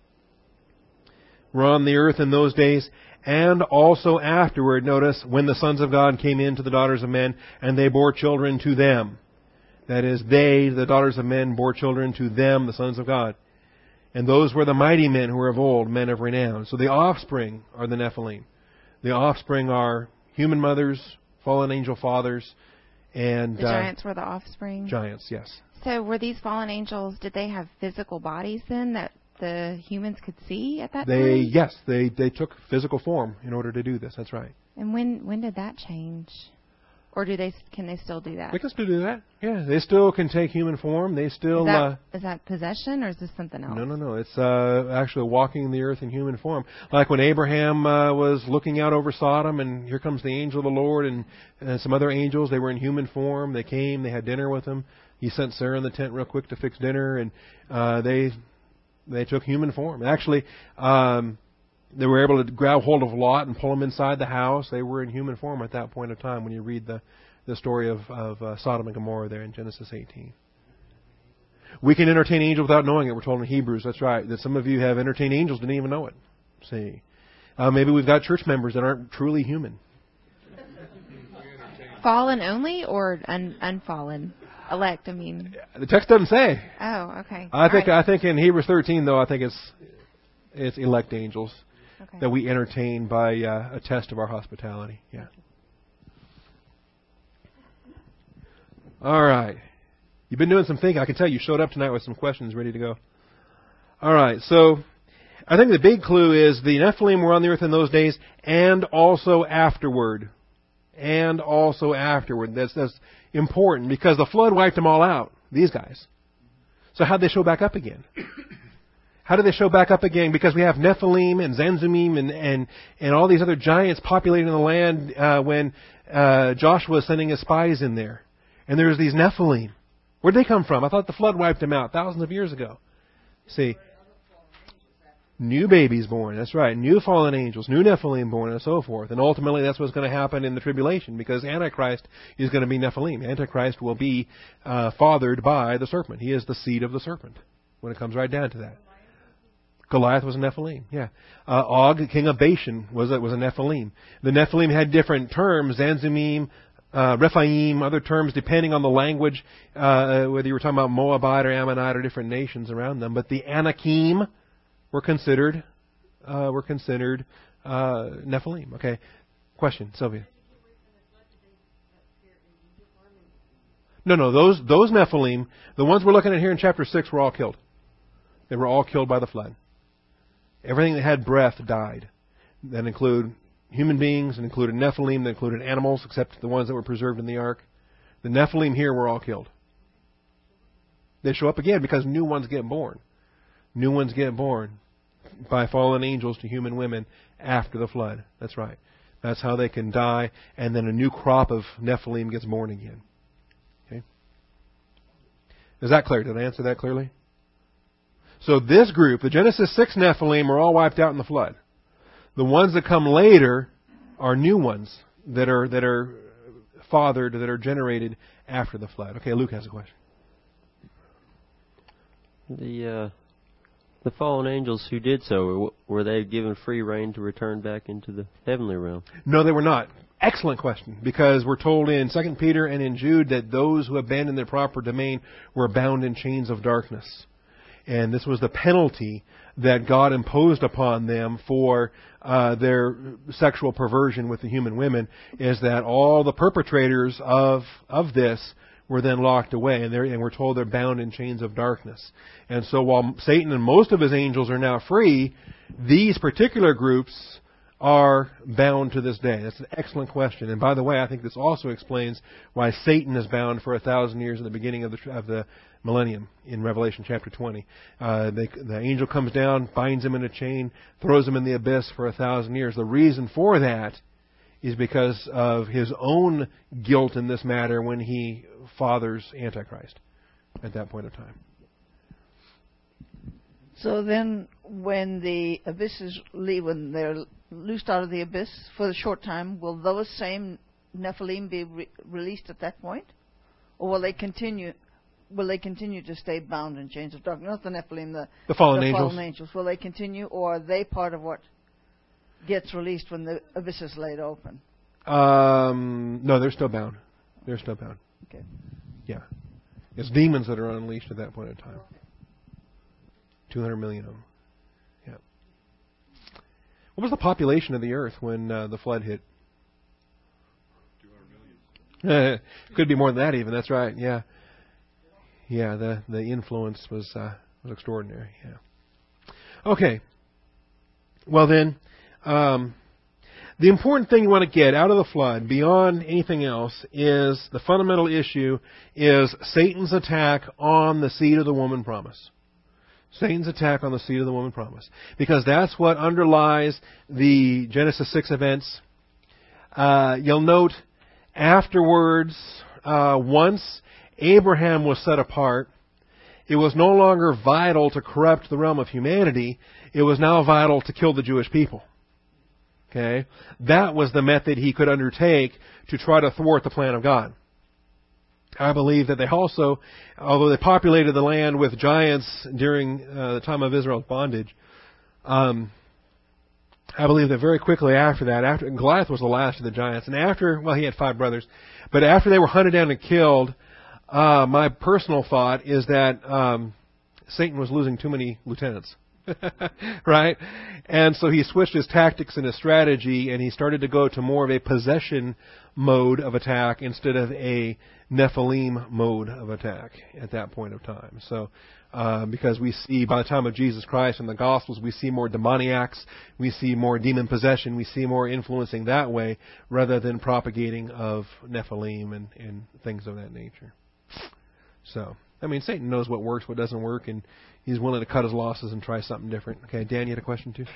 were on the earth in those days, and also afterward, notice, when the sons of God came in to the daughters of men, and they bore children to them. That is, they, the daughters of men, bore children to them, the sons of God. And those were the mighty men who were of old, men of renown. So the offspring are the Nephilim. The offspring are human mothers, fallen angel fathers, and... The giants uh, were the offspring? Giants, yes. So were these fallen angels, did they have physical bodies then that the humans could see at that they, time? Yes, they, they took physical form in order to do this. That's right. And when when did that change? Or do they can they still do that? They can still do that. Yeah, they still can take human form. They still... Is that, uh, is that possession, or is this something else? No, no, no. It's uh, actually walking the earth in human form. Like when Abraham uh, was looking out over Sodom, and here comes the angel of the Lord, and, and some other angels. They were in human form. They came. They had dinner with him. He sent Sarah in the tent real quick to fix dinner, and uh, they... They took human form. Actually, um, they were able to grab hold of Lot and pull him inside the house. They were in human form at that point of time when you read the, the story of, of uh, Sodom and Gomorrah there in Genesis eighteen. We can entertain angels without knowing it. We're told in Hebrews, that's right, that some of you have entertained angels, didn't even know it. See, uh, maybe we've got church members that aren't truly human. Fallen only or un- unfallen? Elect, I mean. The text doesn't say. Oh, okay. I think right. I think in Hebrews thirteen though I think it's it's elect angels okay. that we entertain by uh, a test of our hospitality. Yeah. All right. You've been doing some thinking. I can tell you showed up tonight with some questions ready to go. All right. So I think the big clue is the Nephilim were on the earth in those days, and also afterward. And also afterward. That's that's important because the flood wiped them all out, these guys. So how did they show back up again? How did they show back up again? Because we have Nephilim and Zanzumim and, and, and all these other giants populating the land uh, when uh, Joshua was sending his spies in there. And there's these Nephilim. Where'd they come from? I thought the flood wiped them out thousands of years ago. See, New babies born, that's right. New fallen angels, new Nephilim born, and so forth. And ultimately that's what's going to happen in the tribulation, because Antichrist is going to be Nephilim. Antichrist will be uh, fathered by the serpent. He is the seed of the serpent, when it comes right down to that. Goliath was a Nephilim, yeah. Uh, Og, king of Bashan, was a, was a Nephilim. The Nephilim had different terms, Zanzumim, uh, Rephaim, other terms depending on the language, uh, whether you were talking about Moabite or Ammonite or different nations around them. But the Anakim were considered uh, were considered uh, Nephilim. Okay, question, Sylvia. No, no, those those Nephilim, the ones we're looking at here in chapter six, were all killed. They were all killed by the flood. Everything that had breath died. That include human beings, and included Nephilim, that included animals, except the ones that were preserved in the ark. The Nephilim here were all killed. They show up again because new ones get born. New ones get born by fallen angels to human women after the flood. That's right. That's how they can die, and then a new crop of Nephilim gets born again. Okay? Is that clear? Did I answer that clearly? So this group, the Genesis six Nephilim, are all wiped out in the flood. The ones that come later are new ones that are that are fathered, that are generated after the flood. Okay, Luke has a question. The uh, the fallen angels who did so, were they given free rein to return back into the heavenly realm? No, they were not. Excellent question, because we're told in Second Peter and in Jude that those who abandoned their proper domain were bound in chains of darkness. And this was the penalty that God imposed upon them for uh, their sexual perversion with the human women, is that all the perpetrators of of this were then locked away, and, and we're told they're bound in chains of darkness. And so while Satan and most of his angels are now free, these particular groups are bound to this day. That's an excellent question. And by the way, I think this also explains why Satan is bound for a thousand years at the beginning of the of the millennium in Revelation chapter twenty. Uh, they, the angel comes down, binds him in a chain, throws him in the abyss for a thousand years. The reason for that is because of his own guilt in this matter when he fathers Antichrist at that point of time. So then when the abysses leave, when they're loosed out of the abyss for a short time, will those same Nephilim be re- released at that point? Or will they continue will they continue to stay bound in chains of darkness? Not the Nephilim, the, the fallen the angels. fallen angels. Will they continue, or are they part of what gets released when the abyss is laid open? Um, no, they're still bound. They're still bound. Okay. Yeah. It's demons that are unleashed at that point in time. two hundred million of them. Yeah. What was the population of the earth when uh, the flood hit? two hundred million. Could be more than that even. That's right. Yeah. Yeah, the, the influence was uh, was extraordinary. Yeah. Okay. Well then, um, the important thing you want to get out of the flood, beyond anything else, is the fundamental issue is Satan's attack on the seed of the woman promise. Satan's attack on the seed of the woman promise. Because that's what underlies the Genesis six events. Uh, you'll note afterwards, uh, once Abraham was set apart, it was no longer vital to corrupt the realm of humanity. It was now vital to kill the Jewish people. Okay? That was the method he could undertake to try to thwart the plan of God. I believe that they also, although they populated the land with giants during uh, the time of Israel's bondage, um, I believe that very quickly after that, after Goliath was the last of the giants, and after, well, he had five brothers, but after they were hunted down and killed, uh, my personal thought is that um, Satan was losing too many lieutenants. Right? And so he switched his tactics and his strategy, and he started to go to more of a possession mode of attack instead of a Nephilim mode of attack at that point of time. So, uh, because we see by the time of Jesus Christ in the Gospels, we see more demoniacs, we see more demon possession, we see more influencing that way rather than propagating of Nephilim and, and things of that nature. So, I mean, Satan knows what works, what doesn't work, and he's willing to cut his losses and try something different. Okay, Dan, you had a question too?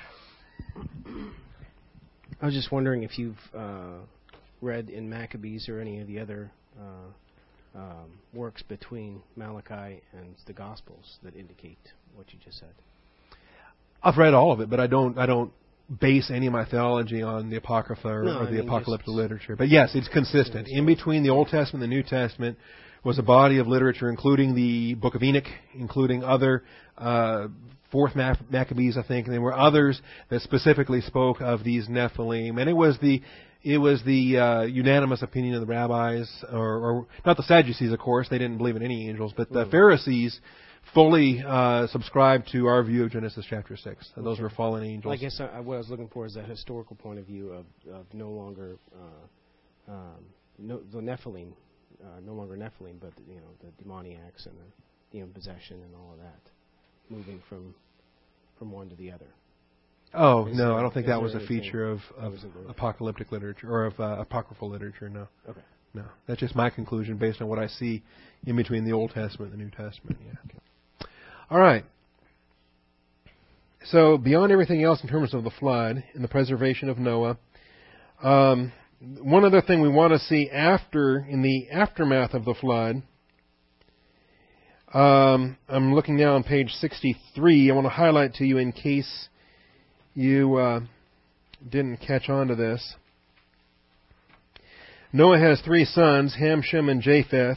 I was just wondering if you've uh, read in Maccabees or any of the other uh, um, works between Malachi and the Gospels that indicate what you just said. I've read all of it, but I don't. I don't base any of my theology on the Apocrypha or, No, or I the mean, apocalyptic just- literature. But yes, it's consistent. In between the Old Testament and the New Testament was a body of literature, including the Book of Enoch, including other uh, Fourth Mac- Maccabees, I think, and there were others that specifically spoke of these Nephilim, and it was the it was the uh, unanimous opinion of the rabbis, or, or not the Sadducees, of course, they didn't believe in any angels, but the Mm. Pharisees fully uh, subscribed to our view of Genesis chapter six. And those Okay. were fallen angels. Well, I guess I, what I was looking for is that historical point of view of, of no longer uh, um, no, the Nephilim, uh, no longer Nephilim, but you know the demoniacs and the demon possession and all of that, moving from from one to the other. Oh, Is no, there- I don't think is that there was a anything feature of, that of was in there? apocalyptic literature, or of uh, apocryphal literature, no. Okay. No. That's just my conclusion based on what I see in between the Old Testament and the New Testament. Yeah. All right. So beyond everything else in terms of the flood and the preservation of Noah, um, one other thing we want to see after, in the aftermath of the flood, um, I'm looking now on page sixty-three. I want to highlight to you in case you uh, didn't catch on to this. Noah has three sons, Ham, Shem, and Japheth.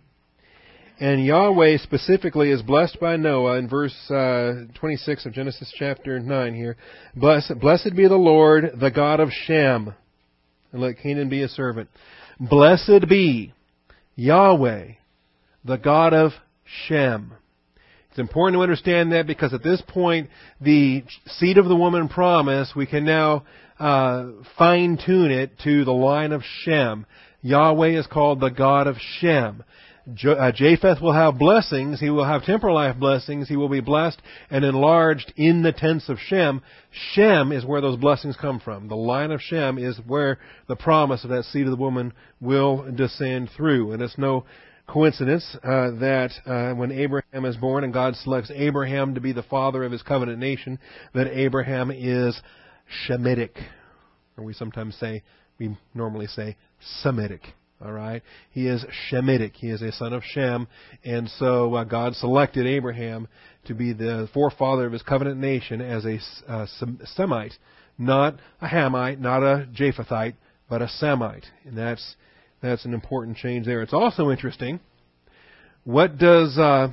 And Yahweh specifically is blessed by Noah in verse uh, twenty-six of Genesis chapter nine here. Blessed, blessed be the Lord, the God of Shem, and let Canaan be his servant. Blessed be Yahweh, the God of Shem. It's important to understand that because at this point, the seed of the woman promise, we can now uh, fine-tune it to the line of Shem. Yahweh is called the God of Shem. Uh, Japheth will have blessings. He will have temporal life blessings. He will be blessed and enlarged in the tents of Shem. Shem is where those blessings come from. The line of Shem is where the promise of that seed of the woman will descend through. And it's no coincidence uh, that uh, when Abraham is born and God selects Abraham to be the father of his covenant nation, that Abraham is Shemitic. Or we sometimes say, we normally say Semitic. All right, he is Shemitic. He is a son of Shem, and so uh, God selected Abraham to be the forefather of his covenant nation as a uh, Semite, not a Hamite, not a Japhethite, but a Semite, and that's that's an important change there. It's also interesting. What does uh,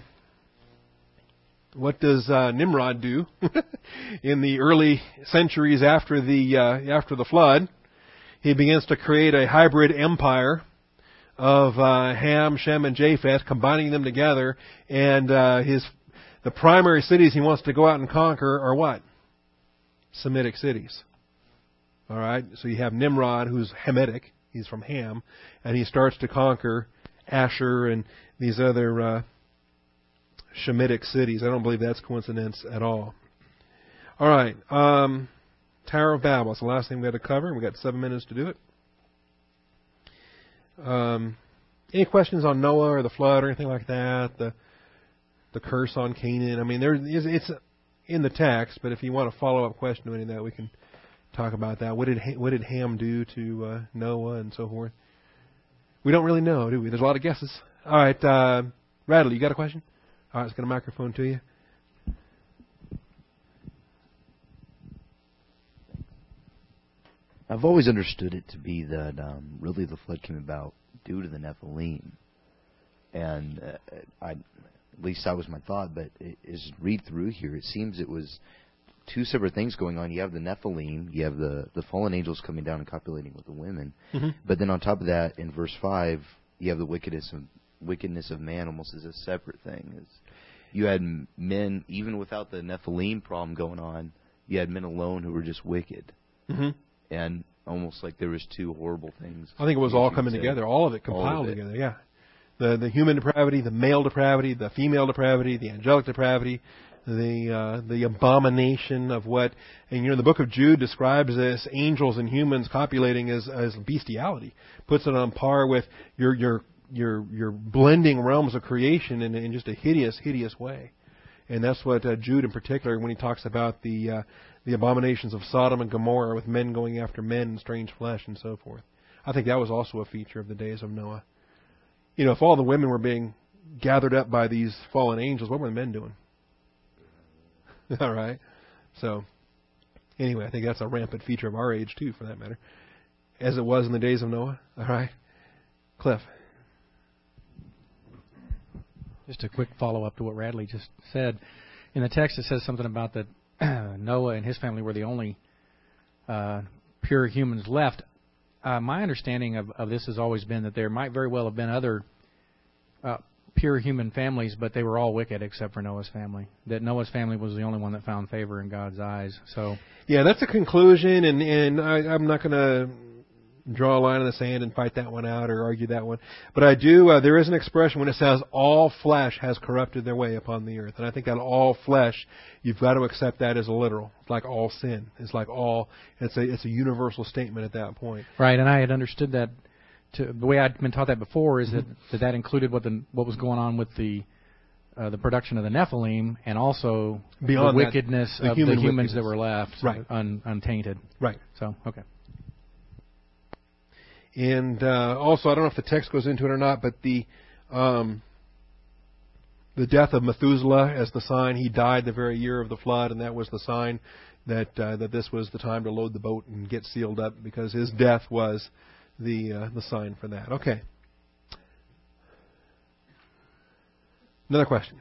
what does uh, Nimrod do in the early centuries after the uh, after the flood? He begins to create a hybrid empire of uh, Ham, Shem, and Japheth, combining them together, and uh, his the primary cities he wants to go out and conquer are what? Semitic cities. All right, so you have Nimrod, who's Hamitic, he's from Ham, and he starts to conquer Asher and these other uh, Shemitic cities. I don't believe that's coincidence at all. All right, um, Tower of Babel. It's the last thing we got to cover, and we got seven minutes to do it. Um, any questions on Noah or the flood or anything like that? The the curse on Canaan. I mean, there is it's in the text, but if you want a follow up question to any of that, we can talk about that. What did what did Ham do to uh, Noah and so forth? We don't really know, do we? There's a lot of guesses. All right, uh, Radley, you got a question? All right, let's get a microphone to you. I've always understood it to be that um, really the flood came about due to the Nephilim, and uh, I, at least that was my thought. But it, as read through here, it seems it was two separate things going on. You have the Nephilim, you have the the fallen angels coming down and copulating with the women, mm-hmm. but then on top of that, in verse five, you have the wickedness of wickedness of man almost as a separate thing. It's, you had men, even without the Nephilim problem going on, you had men alone who were just wicked. Mm-hmm. And almost like there was two horrible things. I think it was all coming together, all of it compiled of it. together, yeah. The the human depravity, the male depravity, the female depravity, the angelic depravity, the uh, the abomination of what, and you know, the book of Jude describes this angels and humans copulating as as bestiality, puts it on par with your your your your blending realms of creation in, in just a hideous, hideous way. And that's what uh, Jude in particular, when he talks about the uh, the abominations of Sodom and Gomorrah with men going after men and strange flesh and so forth. I think that was also a feature of the days of Noah. You know, if all the women were being gathered up by these fallen angels, what were the men doing? All right. So, anyway, I think that's a rampant feature of our age, too, for that matter, as it was in the days of Noah. All right. Cliff. Just a quick follow-up to what Radley just said. In the text, it says something about that Noah and his family were the only uh, pure humans left. Uh, my understanding of, of this has always been that there might very well have been other uh, pure human families, but they were all wicked except for Noah's family. That Noah's family was the only one that found favor in God's eyes. So, yeah, that's a conclusion, and, and I, I'm not going to draw a line in the sand and fight that one out or argue that one. But I do, uh, there is an expression when it says all flesh has corrupted their way upon the earth. And I think that all flesh, you've got to accept that as a literal. It's like all sin. It's like all, it's a, it's a universal statement at that point. Right, and I had understood that, to, the way I'd been taught that before is Mm-hmm. that, that that included what the what was going on with the uh, the production of the Nephilim and also Beyond the that, wickedness the of human the humans wickedness. that were left Right. un, untainted. Right. So, okay. And uh, also, I don't know if the text goes into it or not, but the um, the death of Methuselah as the sign, he died the very year of the flood, and that was the sign that uh, that this was the time to load the boat and get sealed up, because his death was the uh, the sign for that. Okay. Another question.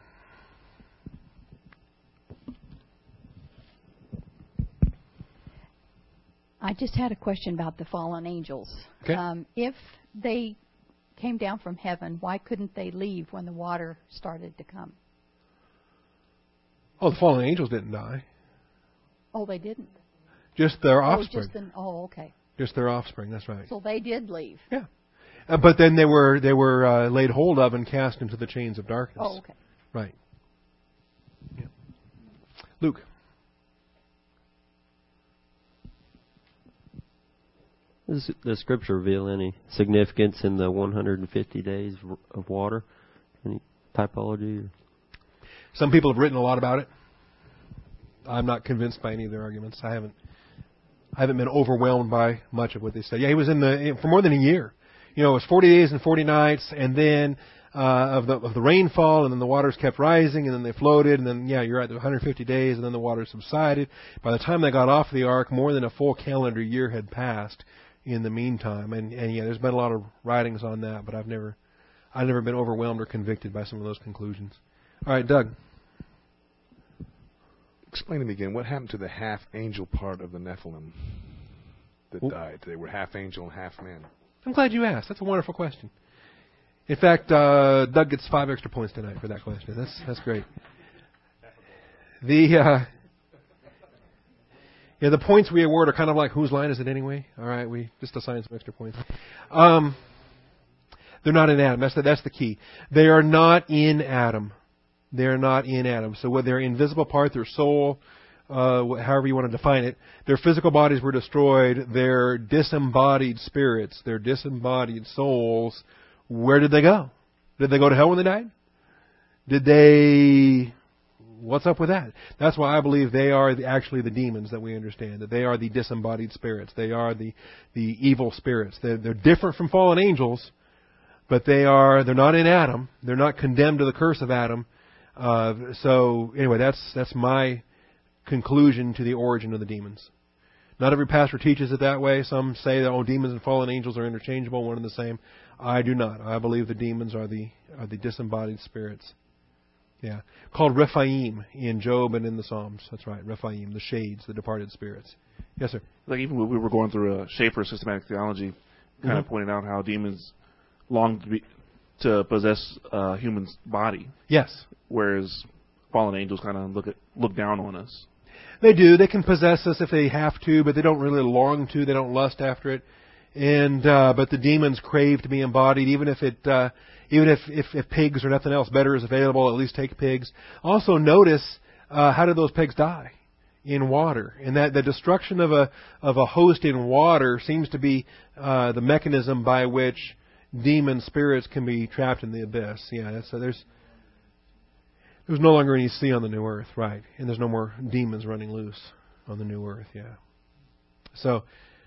I just had a question about the fallen angels. Okay. Um, if they came down from heaven, why couldn't they leave when the water started to come? Oh, the fallen angels didn't die. Oh, they didn't. Just their Oh, offspring. just an, oh, okay. Just their offspring. That's right. So they did leave. Yeah. Uh, but then they were they were uh, laid hold of and cast into the chains of darkness. Oh, okay. Right. Yeah. Luke. Does the Scripture reveal any significance in the one hundred fifty days of water? Any typology? Or? Some people have written a lot about it. I'm not convinced by any of their arguments. I haven't I haven't been overwhelmed by much of what they say. Yeah, he was in the for more than a year. You know, it was forty days and forty nights, and then uh, of the of the rainfall, and then the waters kept rising, and then they floated, and then yeah, you're at one hundred fifty days, and then the waters subsided. By the time they got off the ark, more than a full calendar year had passed in the meantime, and, and yeah, there's been a lot of writings on that, but I've never I've never been overwhelmed or convicted by some of those conclusions. All right, Doug. Explain to me again, what happened to the half angel part of the Nephilim that Well, died? They were half angel and half man. I'm glad you asked. That's a wonderful question. In fact, uh, Doug gets five extra points tonight for that question. That's that's great. The uh, yeah, the points we award are kind of like whose line is it anyway? All right, we just assign some extra points. Um, they're not in Adam. That's the, that's the key. They are not in Adam. They are not in Adam. So what their invisible part, their soul, uh, however you want to define it, their physical bodies were destroyed. Their disembodied spirits, their disembodied souls, where did they go? Did they go to hell when they died? Did they... What's up with that? That's why I believe they are the, actually the demons that we understand, that they are the disembodied spirits. They are the, the evil spirits. They're, they're different from fallen angels, but they are, they're not in Adam. They're not condemned to the curse of Adam. Uh, so anyway, that's that's my conclusion to the origin of the demons. Not every pastor teaches it that way. Some say that oh, demons and fallen angels are interchangeable, one and the same. I do not. I believe the demons are the are the disembodied spirits. Yeah, called Rephaim in Job and in the Psalms. That's right, Rephaim, the shades, the departed spirits. Yes, sir. Like even when we were going through a Schaeffer systematic theology, kind Mhm. of pointing out how demons long to be to possess a human's body. Yes. Whereas fallen angels kind of look at look down on us. They do. They can possess us if they have to, but they don't really long to. They don't lust after it. And uh, but the demons crave to be embodied, even if it, uh, even if, if if pigs or nothing else better is available, at least take pigs. Also notice uh, how did those pigs die? In water, and that the destruction of a of a host in water seems to be uh, the mechanism by which demon spirits can be trapped in the abyss. Yeah, so there's there's no longer any sea on the new earth, right? And there's no more demons running loose on the new earth. Yeah. So.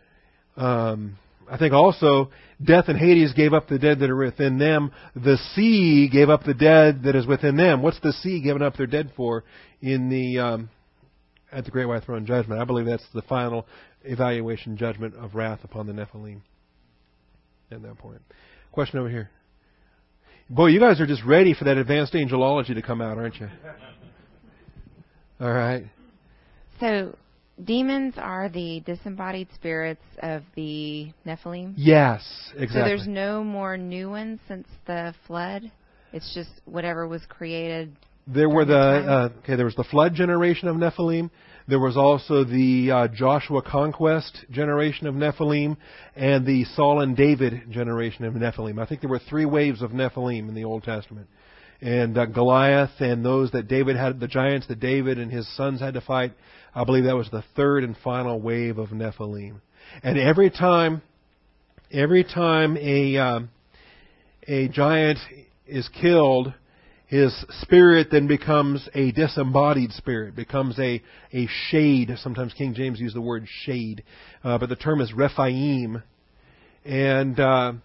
Um, I think also death and Hades gave up the dead that are within them. The sea gave up the dead that is within them. What's the sea giving up their dead for in the um, at the Great White Throne Judgment. I believe that's the final evaluation judgment of wrath upon the Nephilim at that point. Question over here. Boy, you guys are just ready for that advanced angelology to come out, aren't you? All right. So, demons are the disembodied spirits of the Nephilim? Yes, exactly. So there's no more new ones since the flood? It's just whatever was created. There were the uh, okay. There was the flood generation of Nephilim. There was also the uh, Joshua conquest generation of Nephilim, and the Saul and David generation of Nephilim. I think there were three waves of Nephilim in the Old Testament, and uh, Goliath and those that David had, the giants that David and his sons had to fight. I believe that was the third and final wave of Nephilim. And every time, every time a um, a giant is killed, his spirit then becomes a disembodied spirit, becomes a, a shade. Sometimes King James used the word shade, uh, but the term is Rephaim. And uh,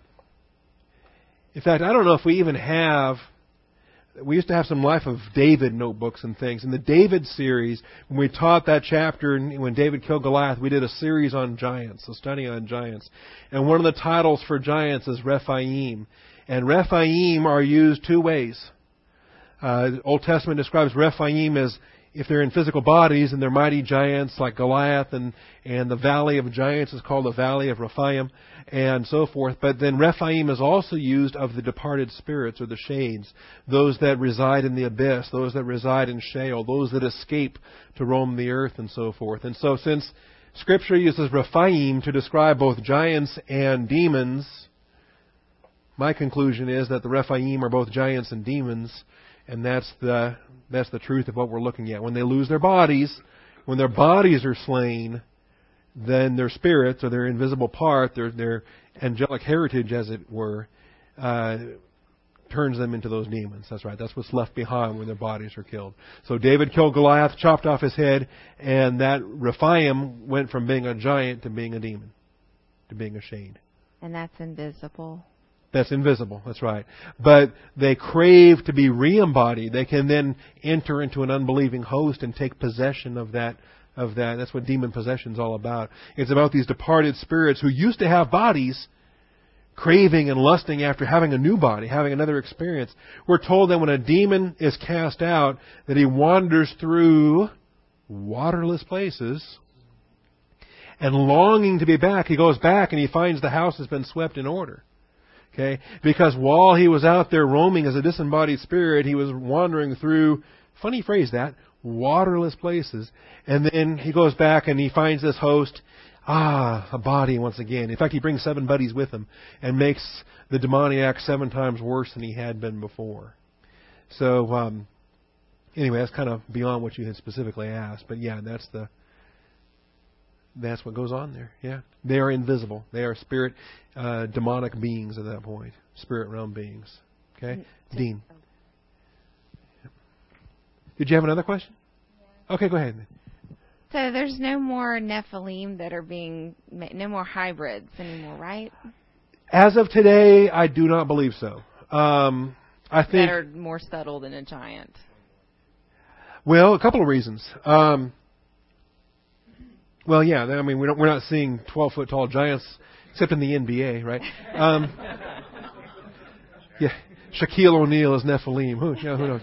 in fact, I don't know if we even have, we used to have some Life of David notebooks and things. In the David series, when we taught that chapter, when David killed Goliath, we did a series on giants, a study on giants. And one of the titles for giants is Rephaim. And Rephaim are used two ways. Uh, Old Testament describes Rephaim as if they're in physical bodies and they're mighty giants like Goliath, and, and the valley of giants is called the valley of Rephaim and so forth. But then Rephaim is also used of the departed spirits or the shades, those that reside in the abyss, those that reside in Sheol, those that escape to roam the earth and so forth. And so since Scripture uses Rephaim to describe both giants and demons, my conclusion is that the Rephaim are both giants and demons. And that's the that's the truth of what we're looking at. When they lose their bodies, when their bodies are slain, then their spirits, or their invisible part, their their angelic heritage, as it were, uh, turns them into those demons. That's right. That's what's left behind when their bodies are killed. So David killed Goliath, chopped off his head, and that Rephaim went from being a giant to being a demon, to being a shade. And that's invisible. That's invisible, that's right. But they crave to be re-embodied. They can then enter into an unbelieving host and take possession of that. Of that. That's what demon possession is all about. It's about these departed spirits who used to have bodies, craving and lusting after having a new body, having another experience. We're told that when a demon is cast out, that he wanders through waterless places, and longing to be back, he goes back and he finds the house has been swept in order. Okay? Because while he was out there roaming as a disembodied spirit, he was wandering through, funny phrase that, waterless places. And then he goes back and he finds this host, ah, a body once again. In fact, he brings seven buddies with him and makes the demoniac seven times worse than he had been before. So, um, anyway, that's kind of beyond what you had specifically asked. But yeah, that's the... That's what goes on there. Yeah, they are invisible. They are spirit, uh, demonic beings at that point, spirit realm beings. Okay, Dean. Did you have another question? Yeah. Okay, go ahead. So there's no more Nephilim that are being, no more hybrids anymore, right? As of today, I do not believe so. Um, I think that are more subtle than a giant. Well, a couple of reasons. Um, Well, yeah. I mean, we don't, we're not seeing twelve-foot tall giants, except in the N B A, right? Um, yeah, Shaquille O'Neal is Nephilim. Who, yeah, who knows?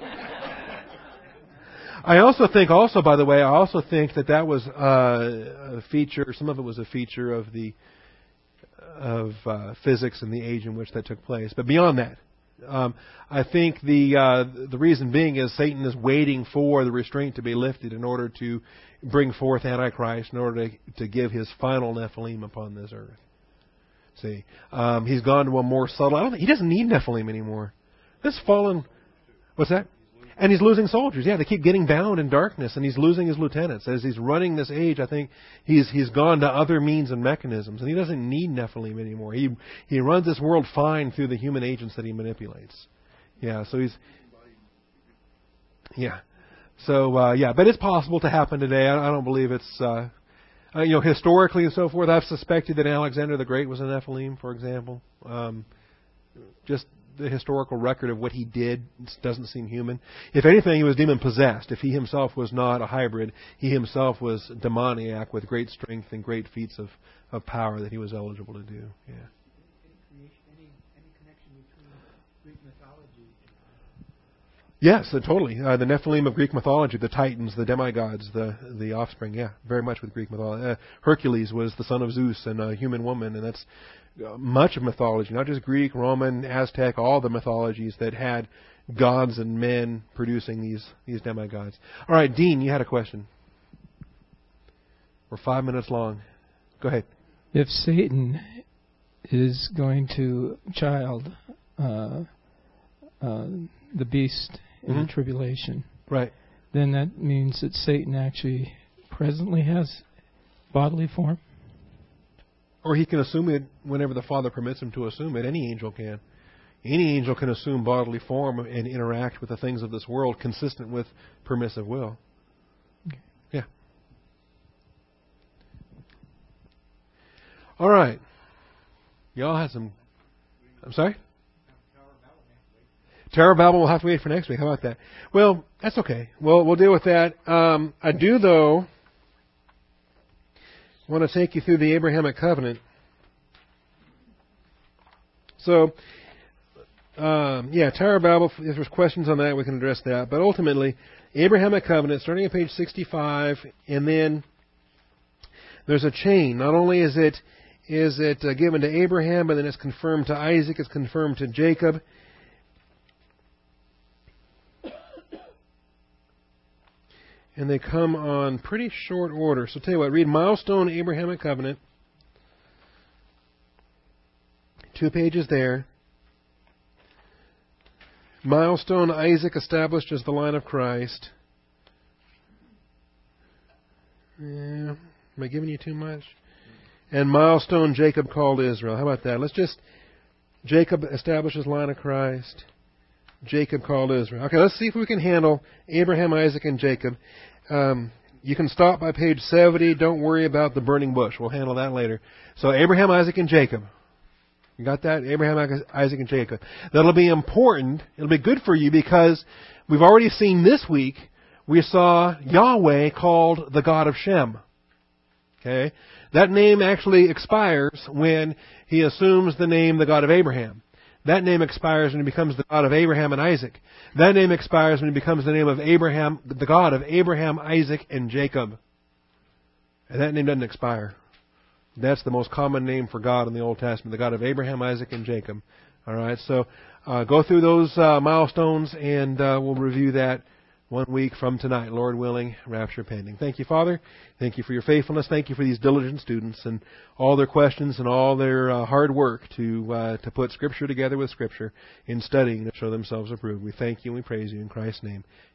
I also think, also by the way, I also think that that was uh, a feature. Some of it was a feature of the of uh, physics and the age in which that took place. But beyond that, um, I think the uh, the reason being is Satan is waiting for the restraint to be lifted in order to bring forth Antichrist, in order to, to give his final Nephilim upon this earth. See, um, he's gone to a more subtle. I don't think, he doesn't need Nephilim anymore. This fallen, what's that? And he's losing soldiers. Yeah, they keep getting bound in darkness, and he's losing his lieutenants. As he's running this age, I think he's he's gone to other means and mechanisms, and he doesn't need Nephilim anymore. He he runs this world fine through the human agents that he manipulates. Yeah, so he's yeah. So, uh, yeah, but it's possible to happen today. I, I don't believe it's, uh, uh, you know, historically and so forth. I've suspected that Alexander the Great was a Nephilim, for example. Um, just the historical record of what he did doesn't seem human. If anything, he was demon-possessed. If he himself was not a hybrid, he himself was demoniac with great strength and great feats of, of power that he was eligible to do. Yeah. Yes, uh, totally. Uh, the Nephilim of Greek mythology, the Titans, the demigods, the the offspring, yeah, very much with Greek mythology. Uh, Hercules was the son of Zeus and a human woman, and that's uh, much of mythology, not just Greek, Roman, Aztec, all the mythologies that had gods and men producing these, these demigods. All right, Dean, you had a question. We're five minutes long. Go ahead. If Satan is going to child uh, uh, the beast in mm-hmm. the tribulation, right? Then that means that Satan actually presently has bodily form? Or he can assume it whenever the Father permits him to assume it. Any angel can. Any angel can assume bodily form and interact with the things of this world consistent with permissive will. Okay. Yeah. All right. Y'all had some... I'm sorry? Tower of Babel will have to wait for next week. How about that? Well, that's okay. Well, we'll deal with that. Um, I do, though, want to take you through the Abrahamic covenant. So, um, yeah, Tower of Babel, if there's questions on that, we can address that. But ultimately, Abrahamic covenant, starting at page sixty-five, and then there's a chain. Not only is it is it uh, given to Abraham, but then it's confirmed to Isaac, it's confirmed to Jacob. And they come on pretty short order. So tell you what, read Milestone Abrahamic Covenant. Two pages there. Milestone Isaac established as the line of Christ. Yeah, am I giving you too much? And Milestone Jacob called Israel. How about that? Let's just... Jacob establishes line of Christ. Jacob called Israel. Okay, let's see if we can handle Abraham, Isaac, and Jacob. Um, you can stop by page seventy. Don't worry about the burning bush. We'll handle that later. So Abraham, Isaac, and Jacob. You got that? Abraham, Isaac, and Jacob. That'll be important. It'll be good for you because we've already seen this week, we saw Yahweh called the God of Shem. Okay? That name actually expires when he assumes the name the God of Abraham. That name expires when he becomes the God of Abraham and Isaac. That name expires when he becomes the name of Abraham, the God of Abraham, Isaac, and Jacob. And that name doesn't expire. That's the most common name for God in the Old Testament, the God of Abraham, Isaac, and Jacob. All right, so uh, go through those uh, milestones, and uh, we'll review that one week from tonight, Lord willing, rapture pending. Thank you, Father. Thank you for your faithfulness. Thank you for these diligent students and all their questions and all their uh, hard work to uh, to put Scripture together with Scripture in studying to show themselves approved. We thank you and we praise you in Christ's name.